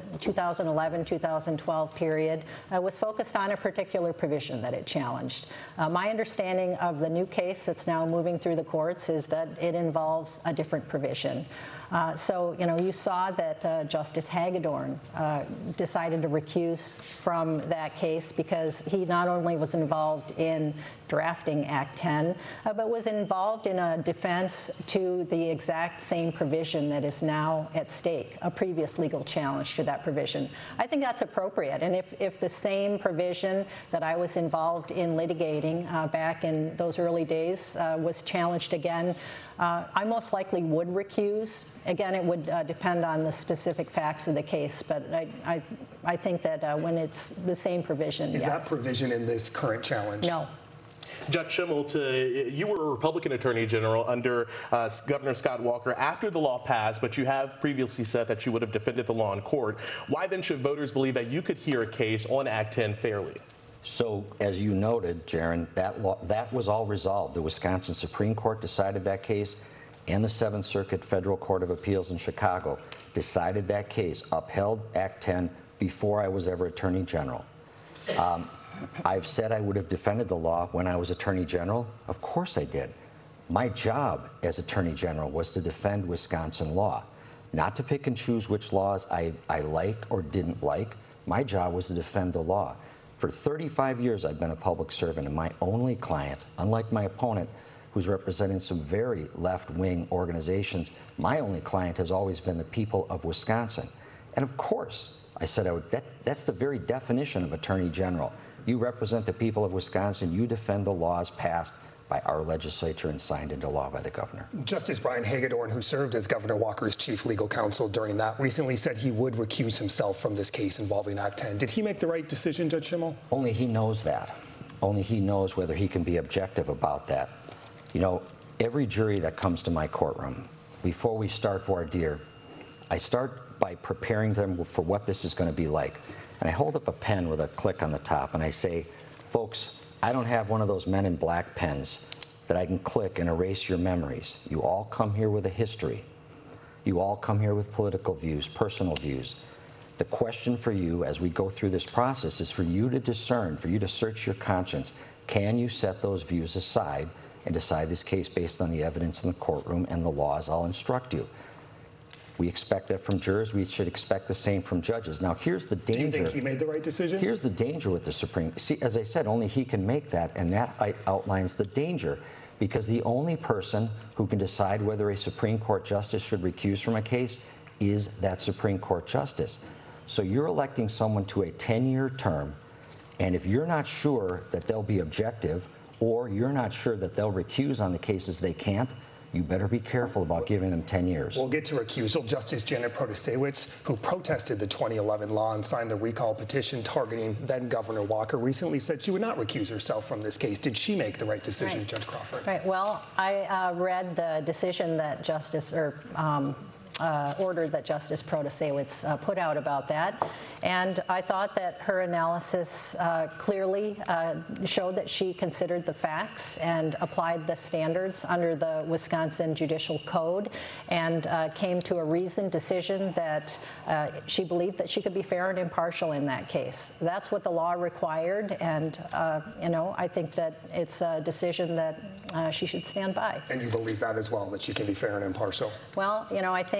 2011-2012 period was focused on a particular provision that it challenged. My understanding of the new case that's now moving through the courts is that it involves a different provision. So, you saw that Justice Hagedorn decided to recuse from that case because he not only was involved in drafting Act 10, but was involved in a defense to the exact same provision that is now at stake, a previous legal challenge to that provision. I think that's appropriate. And if the same provision that I was involved in litigating back in those early days was challenged again, I most likely would recuse. Again, it would depend on the specific facts of the case, but I think that when it's the same provision, Is yes. that provision in this current challenge? No. Judge Schimmel, you were a Republican Attorney General under Governor Scott Walker after the law passed, but you have previously said that you would have defended the law in court. Why then should voters believe that you could hear a case on Act 10 fairly? So, as you noted, Jaron, that was all resolved. The Wisconsin Supreme Court decided that case, and the Seventh Circuit Federal Court of Appeals in Chicago decided that case, upheld Act 10 before I was ever Attorney General. I've said I would have defended the law when I was Attorney General. Of course I did. My job as Attorney General was to defend Wisconsin law, not to pick and choose which laws I liked or didn't like. My job was to defend the law. For 35 years, I've been a public servant, and my only client, unlike my opponent, who's representing some very left-wing organizations, my only client has always been the people of Wisconsin. And of course, I said that's the very definition of Attorney General. You represent the people of Wisconsin. You defend the laws passed by our legislature and signed into law by the governor. Justice Brian Hagedorn, who served as Governor Walker's chief legal counsel during that, recently said he would recuse himself from this case involving Act 10. Did he make the right decision, Judge Schimmel? Only he knows that. Only he knows whether he can be objective about that. Every jury that comes to my courtroom, before we start voir dire, I start by preparing them for what this is going to be like. And I hold up a pen with a click on the top, and I say, folks, I don't have one of those Men in Black pens that I can click and erase your memories. You all come here with a history. You all come here with political views, personal views. The question for you as we go through this process is for you to discern, for you to search your conscience. Can you set those views aside and decide this case based on the evidence in the courtroom and the laws I'll instruct you? We expect that from jurors. We should expect the same from judges. Now, here's the danger. Do you think he made the right decision? Here's the danger with the Supreme. See, as I said, only he can make that, and that outlines the danger, because the only person who can decide whether a Supreme Court justice should recuse from a case is that Supreme Court justice. So you're electing someone to a 10-year term, and if you're not sure that they'll be objective, or you're not sure that they'll recuse on the cases they can't, you better be careful about giving them 10 years. We'll get to recusal. Justice Janet Protasewicz, who protested the 2011 law and signed the recall petition targeting then-Governor Walker, recently said she would not recuse herself from this case. Did she make the right decision, Right. Judge Crawford? Right. Well, I read the decision that order that Justice Protasewicz put out about that, and I thought that her analysis clearly showed that she considered the facts and applied the standards under the Wisconsin Judicial Code, and came to a reasoned decision that she believed that she could be fair and impartial in that case. That's what the law required, and I think that it's a decision that she should stand by. And you believe that as well, that she can be fair and impartial? Well, I think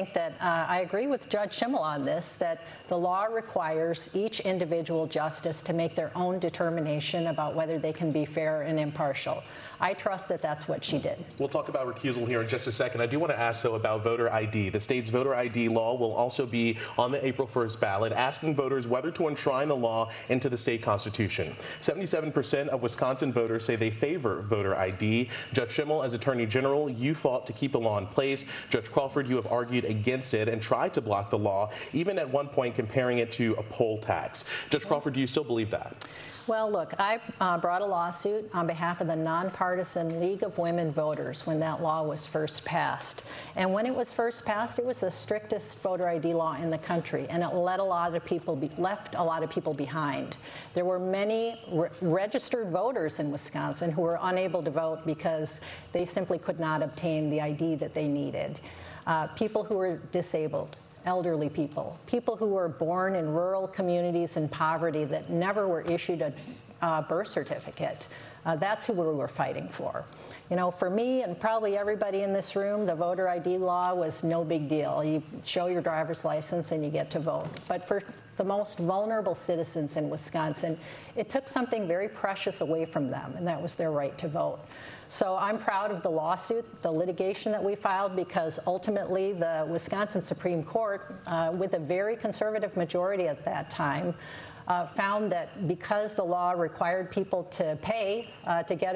think that I agree with Judge Schimmel on this, that the law requires each individual justice to make their own determination about whether they can be fair and impartial. I trust that that's what she did. We'll talk about recusal here in just a second. I do want to ask, though, about voter ID. The state's voter ID law will also be on the April 1st ballot, asking voters whether to enshrine the law into the state constitution. 77% of Wisconsin voters say they favor voter ID. Judge Schimmel, as Attorney General, you fought to keep the law in place. Judge Crawford, you have argued against it and tried to block the law, even at one point comparing it to a poll tax. Judge Crawford, do you still believe that? Well, look, I brought a lawsuit on behalf of the Nonpartisan League of Women Voters when that law was first passed. And when it was first passed, it was the strictest voter ID law in the country, and it left a lot of people behind. There were many registered voters in Wisconsin who were unable to vote because they simply could not obtain the ID that they needed. People who were disabled, elderly people, people who were born in rural communities in poverty that never were issued a birth certificate. That's who we were fighting for. You know, for me and probably everybody in this room, the voter ID law was no big deal. You show your driver's license and you get to vote. But for the most vulnerable citizens in Wisconsin, it took something very precious away from them, and that was their right to vote. So I'm proud of the lawsuit, the litigation that we filed, because ultimately the Wisconsin Supreme Court, with a very conservative majority at that time, found that because the law required people to pay to get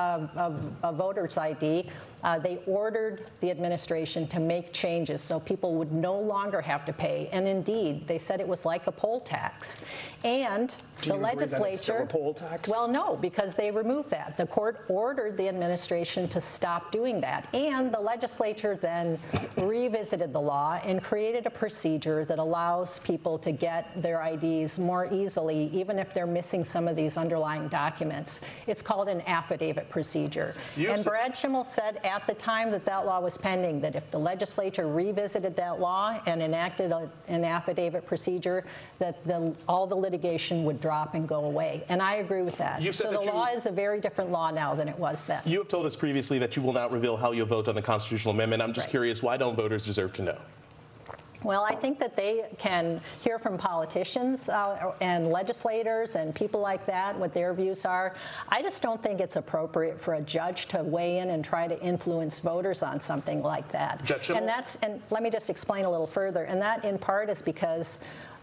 a voter's ID, they ordered the administration to make changes so people would no longer have to pay. And indeed, they said it was like a poll tax. And the legislature, it's still a poll tax? Well, no, because they removed that. The court ordered the administration to stop doing that. And the legislature then revisited the law and created a procedure that allows people to get their IDs more easily, even if they're missing some of these underlying documents. It's called an affidavit procedure. And Brad Schimmel said at the time that that law was pending that if the legislature revisited that law and enacted an affidavit procedure, that all the litigation would drop and go away. And I agree with that. So the law is a very different law now than it was then. You have told us previously that you will not reveal how you'll vote on the constitutional amendment. I'm just curious, why don't voters deserve to know? Well, I think that they can hear from politicians and legislators and people like that what their views are. I just don't think it's appropriate for a judge to weigh in and try to influence voters on something like that. Judge Schimmel? And let me just explain a little further. And that in part is because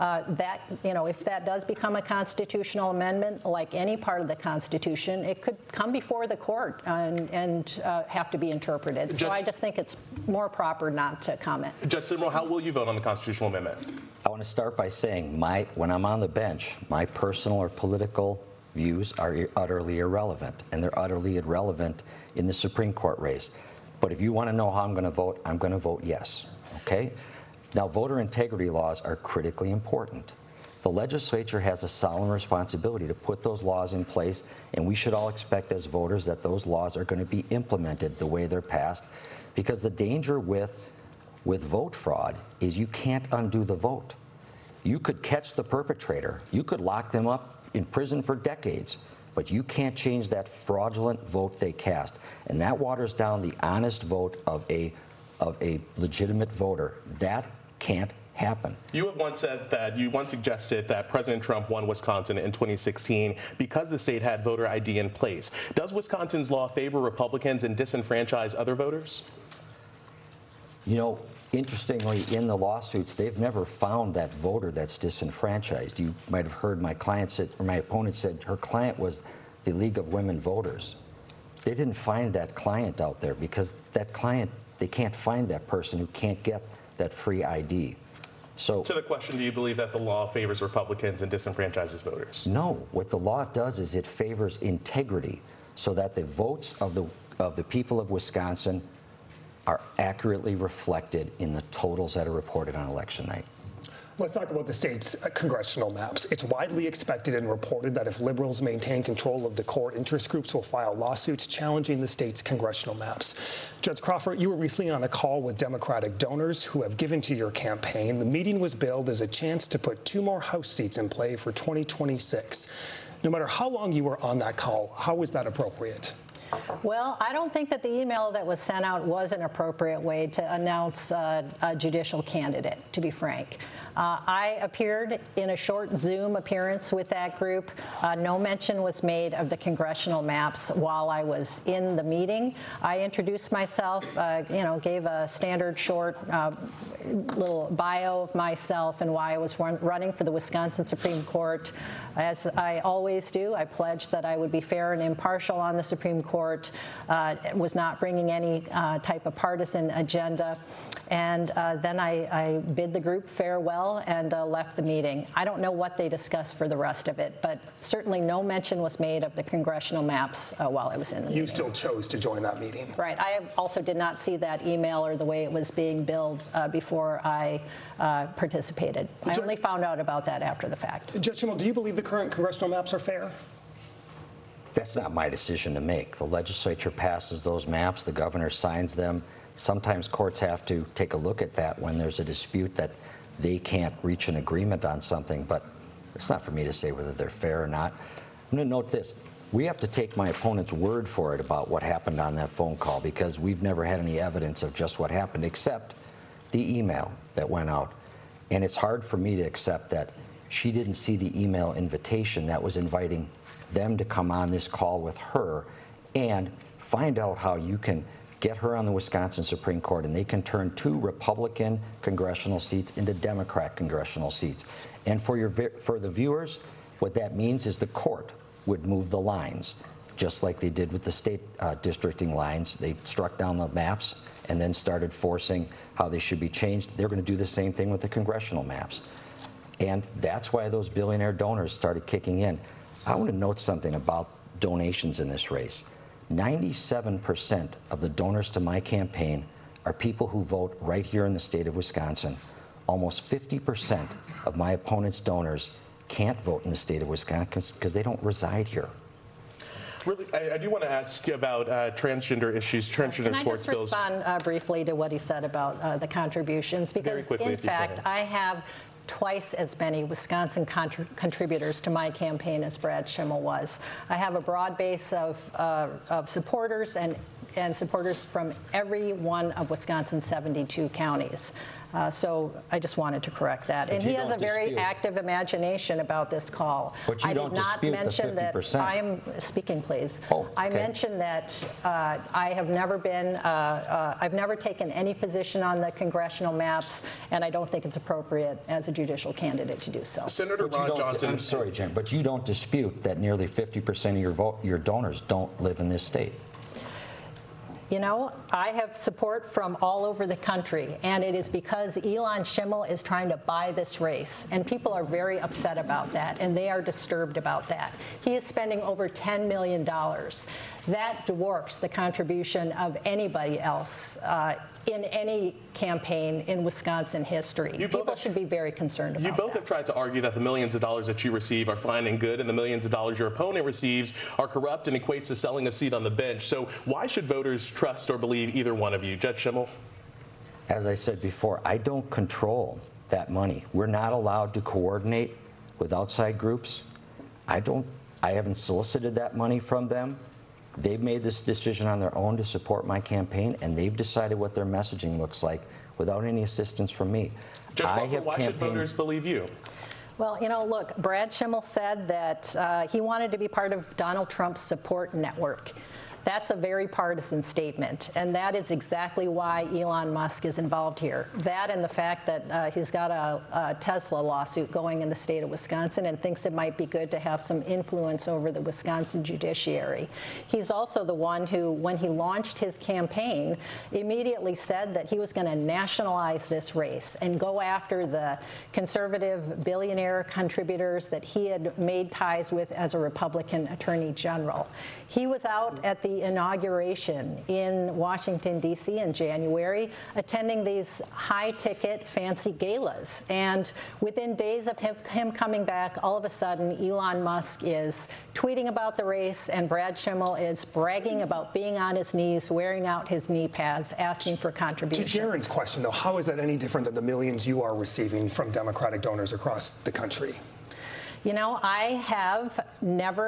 if that does become a constitutional amendment, like any part of the Constitution, it could come before the court and have to be interpreted. So I just think it's more proper not to comment. Judge Schimmel, how will you vote on the constitutional amendment? I want to start by saying when I'm on the bench, my personal or political views are utterly irrelevant, and they're utterly irrelevant in the Supreme Court race. But if you want to know how I'm going to vote yes, okay? Now, voter integrity laws are critically important. The legislature has a solemn responsibility to put those laws in place, and we should all expect as voters that those laws are going to be implemented the way they're passed, because the danger with vote fraud is you can't undo the vote. You could catch the perpetrator. You could lock them up in prison for decades, but you can't change that fraudulent vote they cast, and that waters down the honest vote of a legitimate voter. That can't happen. You have once suggested that President Trump won Wisconsin in 2016 because the state had voter ID in place. Does Wisconsin's law favor Republicans and disenfranchise other voters? You know, interestingly, in the lawsuits, they've never found that voter that's disenfranchised. You might have heard my opponent said her client was the League of Women Voters. They didn't find that client out there because that client, they can't find that person who can't get that free ID. So, to the question, do you believe that the law favors Republicans and disenfranchises voters? No. What the law does is it favors integrity so that the votes of the people of Wisconsin are accurately reflected in the totals that are reported on election night. Let's talk about the state's congressional maps. It's widely expected and reported that if liberals maintain control of the court, interest groups will file lawsuits challenging the state's congressional maps. Judge Crawford, you were recently on a call with Democratic donors who have given to your campaign. The meeting was billed as a chance to put 2 more House seats in play for 2026. No matter how long you were on that call, how was that appropriate? Well, I don't think that the email that was sent out was an appropriate way to announce a judicial candidate, to be frank. I appeared in a short Zoom appearance with that group. No mention was made of the congressional maps while I was in the meeting. I introduced myself, gave a standard short little bio of myself and why I was running for the Wisconsin Supreme Court. As I always do, I pledged that I would be fair and impartial on the Supreme Court, was not bringing any type of partisan agenda. And then I bid the group farewell and left the meeting. I don't know what they discussed for the rest of it, but certainly no mention was made of the congressional maps while I was in the meeting. You still chose to join that meeting. Right. I also did not see that email or the way it was being billed before I participated. I only found out about that after the fact. Judge Schimel, do you believe the current congressional maps are fair? That's not my decision to make. The legislature passes those maps, the governor signs them. Sometimes courts have to take a look at that when there's a dispute that they can't reach an agreement on something, but it's not for me to say whether they're fair or not. I'm going to note this. We have to take my opponent's word for it about what happened on that phone call because we've never had any evidence of just what happened except the email that went out. And it's hard for me to accept that she didn't see the email invitation that was inviting them to come on this call with her and find out how you can get her on the Wisconsin Supreme Court and they can turn 2 Republican congressional seats into Democrat congressional seats. And for the viewers, what that means is the court would move the lines, just like they did with the state districting lines. They struck down the maps and then started forcing how they should be changed. They're going to do the same thing with the congressional maps. And that's why those billionaire donors started kicking in. I want to note something about donations in this race. 97% of the donors to my campaign are people who vote right here in the state of Wisconsin. Almost 50% of my opponent's donors can't vote in the state of Wisconsin because they don't reside here. Really, I do want to ask you about transgender issues, transgender sports bills. Can I just respond briefly to what he said about the contributions? Because, in fact, I have twice as many Wisconsin contributors to my campaign as Brad Schimel was. I have a broad base of supporters and supporters from every one of Wisconsin's 72 counties. So I just wanted to correct that. And he has a very active imagination about this call. But you don't dispute the 50%. I did not mention that I am speaking, please. Oh, okay. I mentioned that I have never been, I've never taken any position on the congressional maps, and I don't think it's appropriate as a judicial candidate to do so. Senator Ron Johnson. I'm sorry, Jen, but you don't dispute that nearly 50% of your donors don't live in this state. You know, I have support from all over the country, and it is because Elon Schimel is trying to buy this race, and people are very upset about that, and they are disturbed about that. He is spending over $10 million. That dwarfs the contribution of anybody else in any campaign in Wisconsin history. People should be very concerned about that. You both have tried to argue that the millions of dollars that you receive are fine and good, and the millions of dollars your opponent receives are corrupt and equates to selling a seat on the bench. So why should voters trust or believe either one of you? Judge Schimel? As I said before, I don't control that money. We're not allowed to coordinate with outside groups. I haven't solicited that money from them. They've made this decision on their own to support my campaign, and they've decided what their messaging looks like without any assistance from me. Judge Crawford, why should voters believe you? Well, you know, look, Brad Schimel said that he wanted to be part of Donald Trump's support network. That's a very partisan statement, and that is exactly why Elon Musk is involved here. That and the fact that he's got a Tesla lawsuit going in the state of Wisconsin and thinks it might be good to have some influence over the Wisconsin judiciary. He's also the one who, when he launched his campaign, immediately said that he was going to nationalize this race and go after the conservative billionaire contributors that he had made ties with as a Republican attorney general. He was out at the inauguration in Washington, D.C. in January, attending these high-ticket, fancy galas. And within days of him coming back, all of a sudden, Elon Musk is tweeting about the race, and Brad Schimel is bragging about being on his knees, wearing out his knee pads, asking for contributions. To Jaren's question, though, how is that any different than the millions you are receiving from Democratic donors across the country? You know, I have never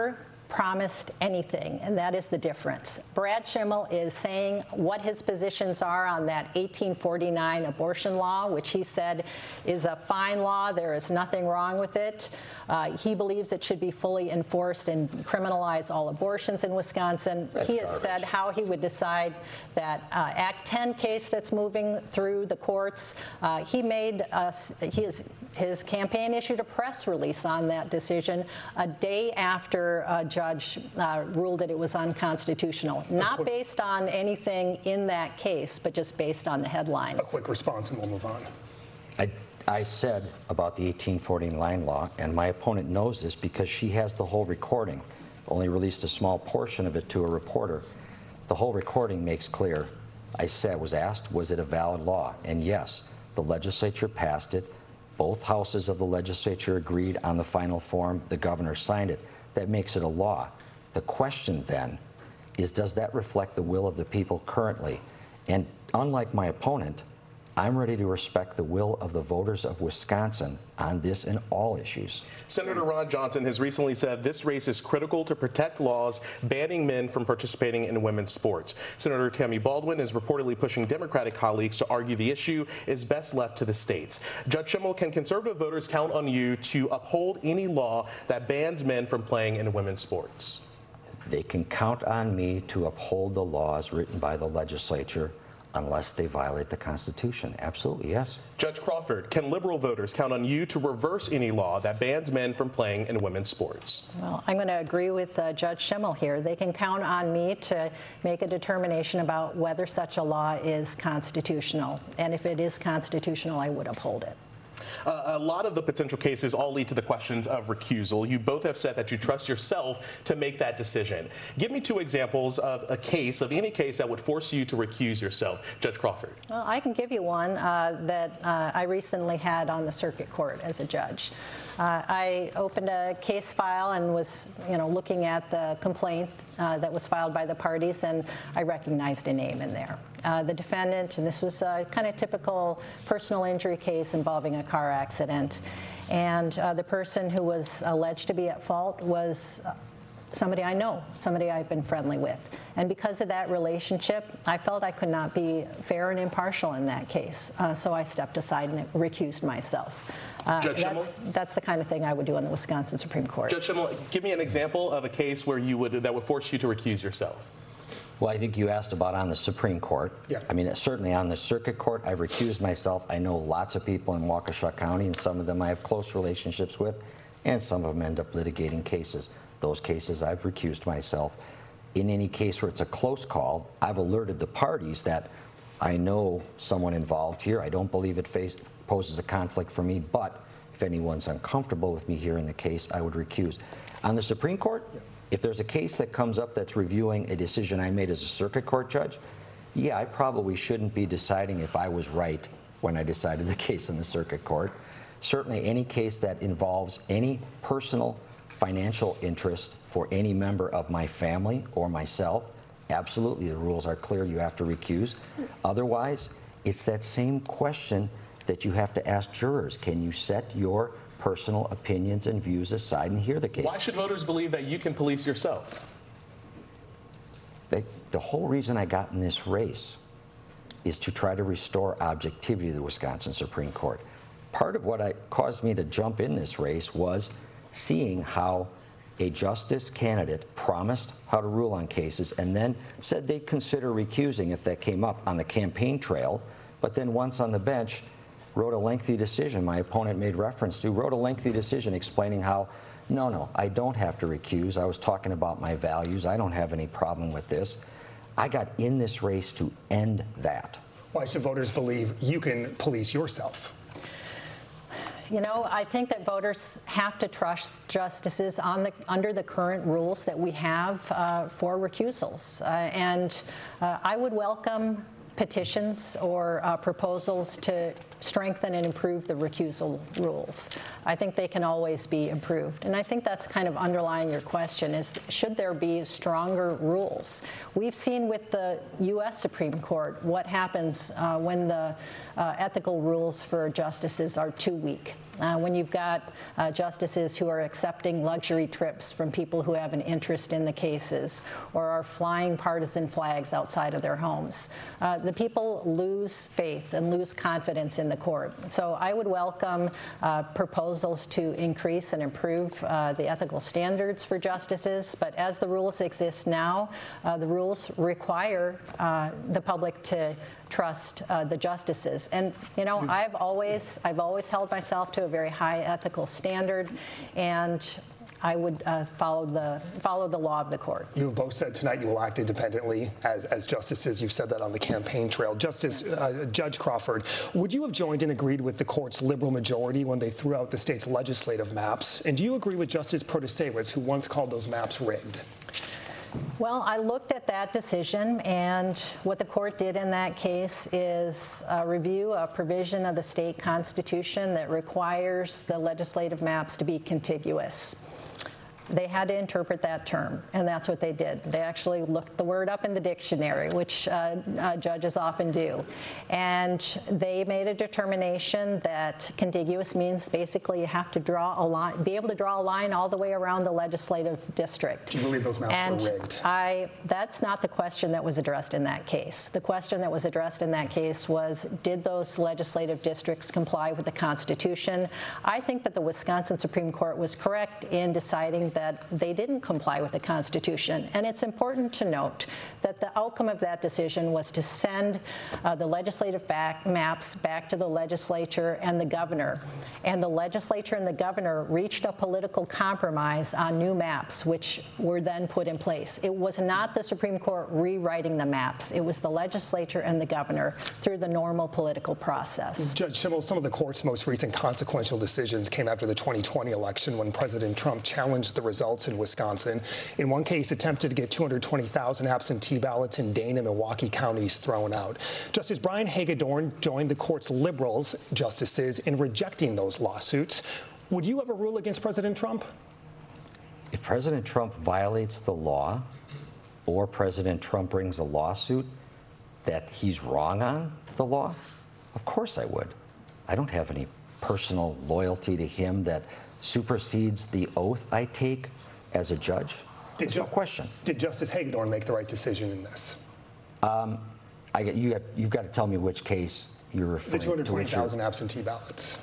promised anything, and that is the difference. Brad Schimmel is saying what his positions are on that 1849 abortion law, which he said is a fine law. There is nothing wrong with it. He believes it should be fully enforced and criminalize all abortions in Wisconsin. He has said how he would decide that Act 10 case that's moving through the courts. He made his campaign issued a press release on that decision a day after a judge ruled that it was unconstitutional, not based on anything in that case, but just based on the headlines. A quick response and we'll move on. I said about the 1849 law, and my opponent knows this because she has the whole recording, only released a small portion of it to a reporter. The whole recording makes clear. I was asked, was it a valid law? And yes, the legislature passed it. Both houses of the legislature agreed on the final form. The governor signed it. That makes it a law. The question then is, does that reflect the will of the people currently? And unlike my opponent, I'm ready to respect the will of the voters of Wisconsin on this and all issues. Senator Ron Johnson has recently said this race is critical to protect laws banning men from participating in women's sports. Senator Tammy Baldwin is reportedly pushing Democratic colleagues to argue the issue is best left to the states. Judge Schimmel, can conservative voters count on you to uphold any law that bans men from playing in women's sports? They can count on me to uphold the laws written by the legislature unless they violate the Constitution. Absolutely, yes. Judge Crawford, can liberal voters count on you to reverse any law that bans men from playing in women's sports? Well, I'm going to agree with Judge Schimmel here. They can count on me to make a determination about whether such a law is constitutional. And if it is constitutional, I would uphold it. A lot of the potential cases all lead to the questions of recusal. You both have said that you trust yourself to make that decision. Give me two examples of any case that would force you to recuse yourself. Judge Crawford. Well, I can give you one that I recently had on the circuit court as a judge. I opened a case file and was, looking at the complaint that was filed by the parties, and I recognized a name in there. The defendant, and this was a kind of typical personal injury case involving a car accident, and the person who was alleged to be at fault was somebody I know, somebody I've been friendly with. And because of that relationship, I felt I could not be fair and impartial in that case. So I stepped aside and recused myself. That's the kind of thing I would do in the Wisconsin Supreme Court. Judge Schimmel, give me an example of a case where that would force you to recuse yourself. Well, I think you asked about on the Supreme Court. Yeah. I mean, certainly on the circuit court, I've recused myself. I know lots of people in Waukesha County, and some of them I have close relationships with, and some of them end up litigating cases. Those cases, I've recused myself. In any case where it's a close call, I've alerted the parties that I know someone involved here. I don't believe it poses a conflict for me, but if anyone's uncomfortable with me hearing the case, I would recuse. On the Supreme Court, if there's a case that comes up that's reviewing a decision I made as a circuit court judge, yeah, I probably shouldn't be deciding if I was right when I decided the case in the circuit court. Certainly any case that involves any personal financial interest for any member of my family or myself, absolutely, the rules are clear, you have to recuse. Otherwise, it's that same question that you have to ask jurors. Can you set your personal opinions and views aside and hear the case? Why should voters believe that you can police yourself? The whole reason I got in this race is to try to restore objectivity to the Wisconsin Supreme Court. Part of what caused me to jump in this race was seeing how a justice candidate promised how to rule on cases and then said they'd consider recusing if that came up on the campaign trail, but then once on the bench, wrote a lengthy decision, my opponent made reference to, wrote a lengthy decision explaining how, no, I don't have to recuse. I was talking about my values. I don't have any problem with this. I got in this race to end that. Why should voters believe you can police yourself? I think that voters have to trust justices under the current rules that we have for recusals. And I would welcome petitions or proposals to strengthen and improve the recusal rules. I think they can always be improved. And I think that's kind of underlying your question is, should there be stronger rules? We've seen with the U.S. Supreme Court what happens when the ethical rules for justices are too weak. When you've got justices who are accepting luxury trips from people who have an interest in the cases or are flying partisan flags outside of their homes, the people lose faith and lose confidence in the court. So I would welcome proposals to increase and improve the ethical standards for justices. But as the rules exist now, the rules require the public to trust the justices. And you know, I've always held myself to a very high ethical standard, and I would follow the law of the court. You have both said tonight you will act independently as justices. You've said that on the campaign trail. Judge Crawford, would you have joined and agreed with the court's liberal majority when they threw out the state's legislative maps? And do you agree with Justice Protasiewicz, who once called those maps rigged? Well, I looked at that decision, and what the court did in that case is review a provision of the state constitution that requires the legislative maps to be contiguous. They had to interpret that term, and that's what they did. They actually looked the word up in the dictionary, which judges often do. And they made a determination that contiguous means basically you have to draw a line, be able to draw a line all the way around the legislative district. Do you believe those maps were rigged? That's not the question that was addressed in that case. The question that was addressed in that case was, did those legislative districts comply with the Constitution? I think that the Wisconsin Supreme Court was correct in deciding that they didn't comply with the Constitution. And it's important to note that the outcome of that decision was to send the legislative maps back to the legislature and the governor. And the legislature and the governor reached a political compromise on new maps, which were then put in place. It was not the Supreme Court rewriting the maps. It was the legislature and the governor through the normal political process. Judge Schimmel, some of the court's most recent consequential decisions came after the 2020 election when President Trump challenged the results in Wisconsin. In one case, attempted to get 220,000 absentee ballots in Dane and Milwaukee counties thrown out. Justice Brian Hagedorn joined the court's liberals justices in rejecting those lawsuits. Would you ever rule against President Trump? If President Trump violates the law, or President Trump brings a lawsuit that he's wrong on the law, of course I would. I don't have any personal loyalty to him that supersedes the oath I take as a judge. There's no question. Did Justice Hagedorn make the right decision in this? You've got to tell me which case you're referring to. The 220,000 absentee ballots.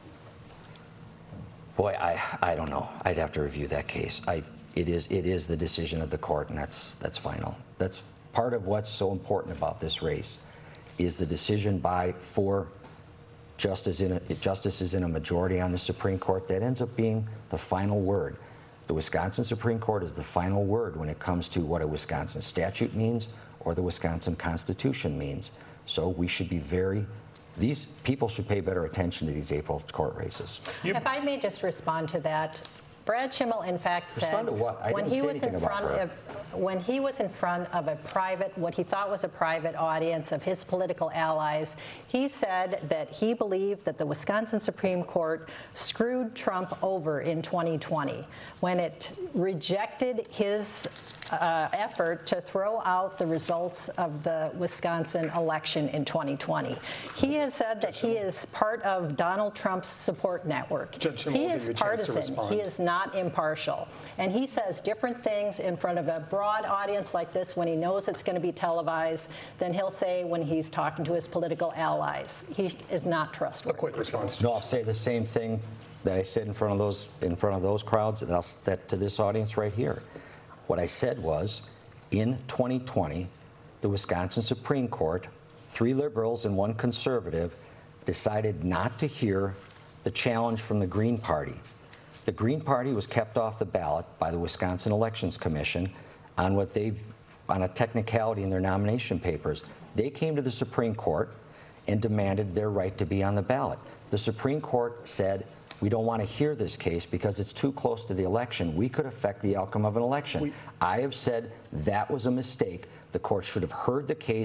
Boy, I don't know. I'd have to review that case. It is the decision of the court, and that's final. That's part of what's so important about this race, is the decision by 4 justices in a majority on the Supreme Court that ends up being the final word. The Wisconsin Supreme Court is the final word when it comes to what a Wisconsin statute means or the Wisconsin Constitution means. So we should be these people should pay better attention to these April court races. If I may just respond to that. Brad Schimmel, in fact, said when he was in front of a private, what he thought was a private audience of his political allies, he said that he believed that the Wisconsin Supreme Court screwed Trump over in 2020 when it rejected his effort to throw out the results of the Wisconsin election in 2020. He has said that he is part of Donald Trump's support network. He is partisan. He is not impartial. And he says different things in front of a broad audience like this when he knows it's going to be televised than he'll say when he's talking to his political allies. He is not trustworthy. A quick response. No, I'll say the same thing that I said in front of those crowds that to this audience right here. What I said was, in 2020, the Wisconsin Supreme Court, 3 liberals and 1 conservative, decided not to hear the challenge from the Green Party. The Green Party was kept off the ballot by the Wisconsin Elections Commission on a technicality in their nomination papers. They came to the Supreme Court and demanded their right to be on the ballot. The Supreme Court said, we don't want to hear this case because it's too close to the election. We could affect the outcome of an election. I have said that was a mistake. The court should have heard the case,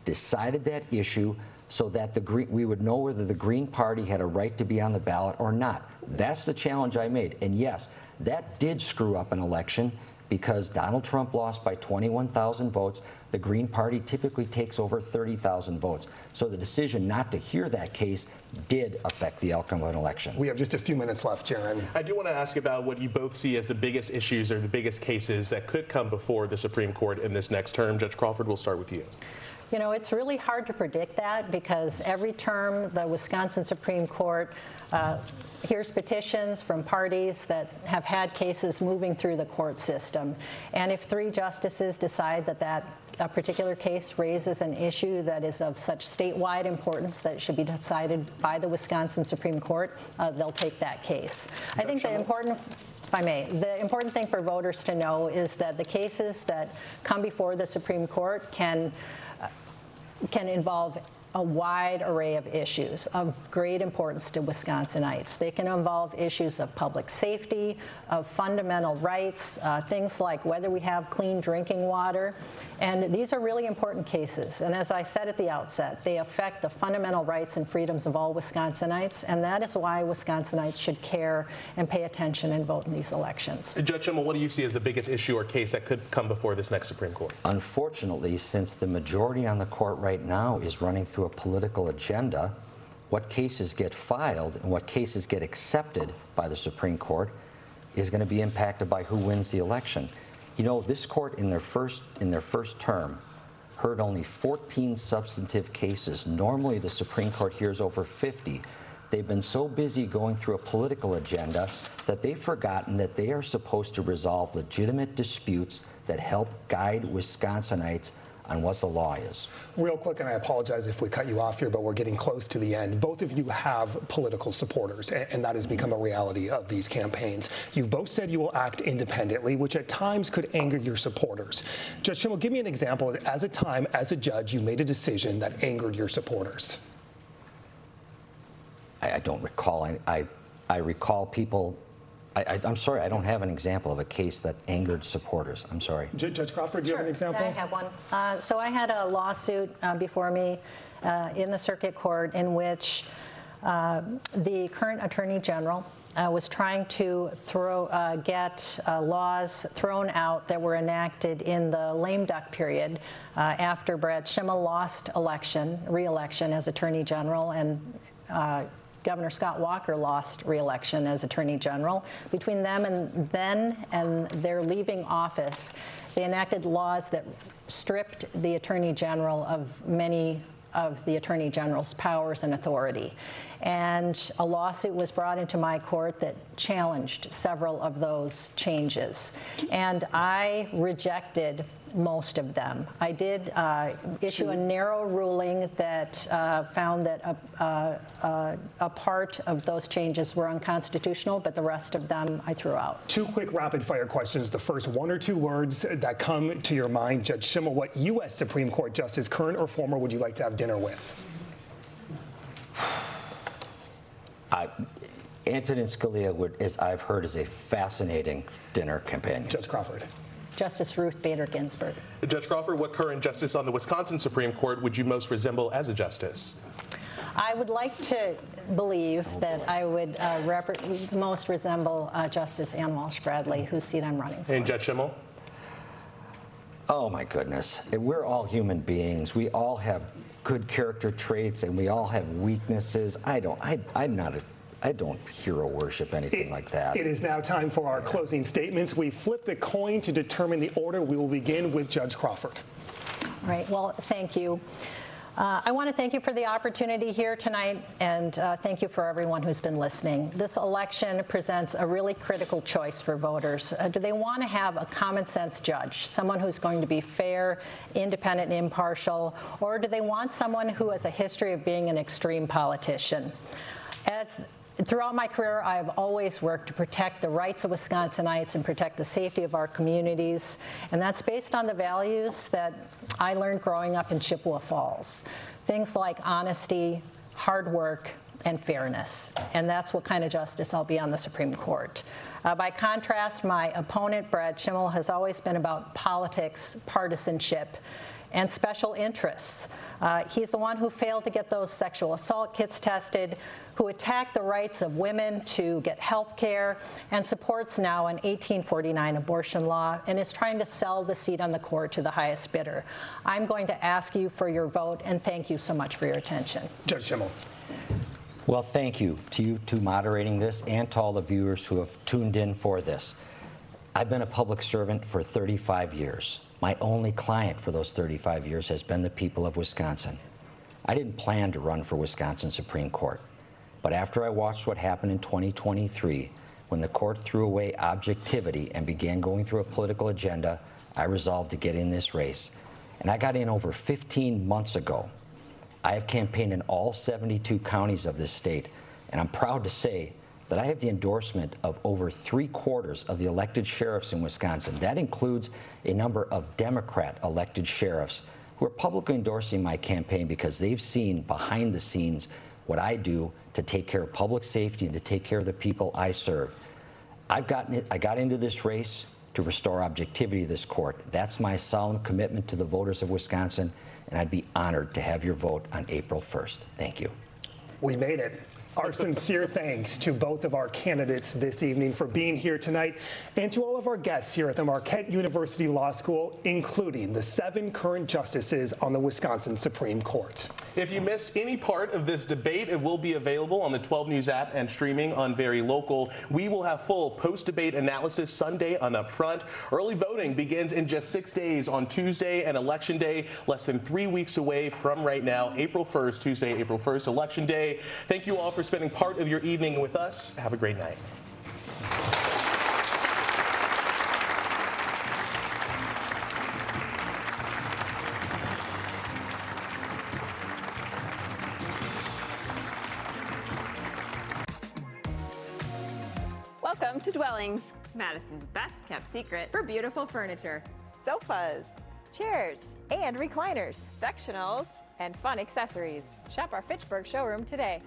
decided that issue so that we would know whether the Green Party had a right to be on the ballot or not. That's the challenge I made. And yes, that did screw up an election because Donald Trump lost by 21,000 votes. The Green Party typically takes over 30,000 votes. So the decision not to hear that case did affect the outcome of an election. We have just a few minutes left, Jaron. I do want to ask about what you both see as the biggest issues or the biggest cases that could come before the Supreme Court in this next term. Judge Crawford, we'll start with you. You know, it's really hard to predict that because every term the Wisconsin Supreme Court hears petitions from parties that have had cases moving through the court system. And if 3 justices decide that a particular case raises an issue that is of such statewide importance that it should be decided by the Wisconsin Supreme Court, they'll take that case. I think the important thing for voters to know is that the cases that come before the Supreme Court can involve a wide array of issues of great importance to Wisconsinites. They can involve issues of public safety, of fundamental rights, things like whether we have clean drinking water. And these are really important cases. And as I said at the outset, they affect the fundamental rights and freedoms of all Wisconsinites. And that is why Wisconsinites should care and pay attention and vote in these elections. Judge Schimmel, what do you see as the biggest issue or case that could come before this next Supreme Court? Unfortunately, since the majority on the court right now is running through a political agenda, what cases get filed and what cases get accepted by the Supreme Court is going to be impacted by who wins the election. You know, this court in their first term heard only 14 substantive cases. Normally the Supreme Court hears over 50. They've been so busy going through a political agenda that they've forgotten that they are supposed to resolve legitimate disputes that help guide Wisconsinites on what the law is. Real quick, and I apologize if we cut you off here, but we're getting close to the end. Both of you have political supporters, and that has become a reality of these campaigns. You've both said you will act independently, which at times could anger your supporters. Judge Schimmel, give me an example of as a judge, you made a decision that angered your supporters. I don't recall. I recall people. I'm sorry, I don't have an example of a case that angered supporters. I'm sorry. Judge Crawford, do you have an example? I have one. So I had a lawsuit before me in the circuit court in which the current Attorney General was trying to get laws thrown out that were enacted in the lame duck period after Brad Schimmel lost re-election as Attorney General, and Governor Scott Walker lost re-election as Attorney General. Between them and their leaving office, they enacted laws that stripped the Attorney General of many of the Attorney General's powers and authority. And a lawsuit was brought into my court that challenged several of those changes. And I rejected most of them. I did issue a narrow ruling that found that a part of those changes were unconstitutional, but the rest of them I threw out. 2 quick rapid-fire questions. The first, 1 or 2 words that come to your mind. Judge Schimmel, what U.S. Supreme Court justice, current or former, would you like to have dinner with? Antonin Scalia, as I've heard, is a fascinating dinner companion. Judge Crawford. Justice Ruth Bader Ginsburg. Judge Crawford, what current justice on the Wisconsin Supreme Court would you most resemble as a justice? I would like to believe that I would most resemble Justice Ann Walsh Bradley, whose seat I'm running for. And Judge Schimmel? Oh my goodness. We're all human beings. We all have good character traits and we all have weaknesses. I don't hero worship anything like that. It is now time for our closing statements. We flipped a coin to determine the order. We will begin with Judge Crawford. All right, well, thank you. I want to thank you for the opportunity here tonight, and thank you for everyone who's been listening. This election presents a really critical choice for voters. Do they want to have a common sense judge, someone who's going to be fair, independent, and impartial, or do they want someone who has a history of being an extreme politician? Throughout my career, I have always worked to protect the rights of Wisconsinites and protect the safety of our communities, and that's based on the values that I learned growing up in Chippewa Falls. Things like honesty, hard work, and fairness, and that's what kind of justice I'll be on the Supreme Court. By contrast, my opponent, Brad Schimmel, has always been about politics, partisanship, and special interests. He's the one who failed to get those sexual assault kits tested, who attacked the rights of women to get health care, and supports now an 1849 abortion law, and is trying to sell the seat on the court to the highest bidder. I'm going to ask you for your vote, and thank you so much for your attention. Judge Schimmel. Well, thank you to you two moderating this and to all the viewers who have tuned in for this. I've been a public servant for 35 years. My only client for those 35 years has been the people of Wisconsin. I didn't plan to run for Wisconsin Supreme Court, but after I watched what happened in 2023, when the court threw away objectivity and began going through a political agenda, I resolved to get in this race. And I got in over 15 months ago. I have campaigned in all 72 counties of this state, and I'm proud to say that I have the endorsement of over 3/4 of the elected sheriffs in Wisconsin. That includes a number of Democrat elected sheriffs who are publicly endorsing my campaign because they've seen behind the scenes what I do to take care of public safety and to take care of the people I serve. I got into this race to restore objectivity to this court. That's my solemn commitment to the voters of Wisconsin, and I'd be honored to have your vote on April 1st. Thank you. We made it. Our sincere thanks to both of our candidates this evening for being here tonight, and to all of our guests here at the Marquette University Law School, including the 7 current justices on the Wisconsin Supreme Court. If you missed any part of this debate, it will be available on the 12 News app and streaming on Very Local. We will have full post-debate analysis Sunday on Upfront. Early voting begins in just 6 days on Tuesday, and Election Day less than 3 weeks away from right now, April 1st, Tuesday, April 1st, Election Day. Thank you all for spending part of your evening with us. Have a great night. Welcome to Dwellings, Madison's best kept secret for beautiful furniture, sofas, chairs, and recliners, sectionals, and fun accessories. Shop our Fitchburg showroom today.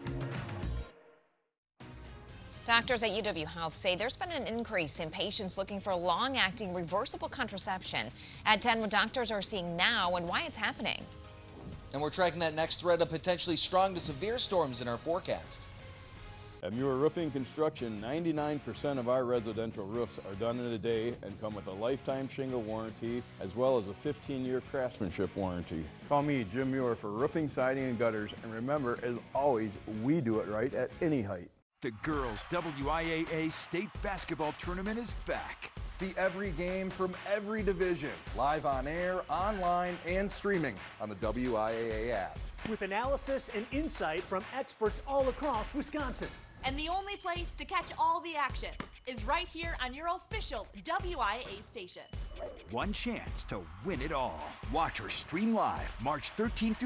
Doctors at UW Health say there's been an increase in patients looking for long-acting reversible contraception. At 10, what doctors are seeing now and why it's happening. And we're tracking that next threat of potentially strong to severe storms in our forecast. At Muir Roofing Construction, 99% of our residential roofs are done in a day and come with a lifetime shingle warranty as well as a 15-year craftsmanship warranty. Call me, Jim Muir, for roofing, siding, and gutters. And remember, as always, we do it right at any height. The girls' WIAA state basketball tournament is back. See every game from every division, live on air, online, and streaming on the WIAA app. With analysis and insight from experts all across Wisconsin. And the only place to catch all the action is right here on your official WIAA station. One chance to win it all. Watch or stream live March 13th through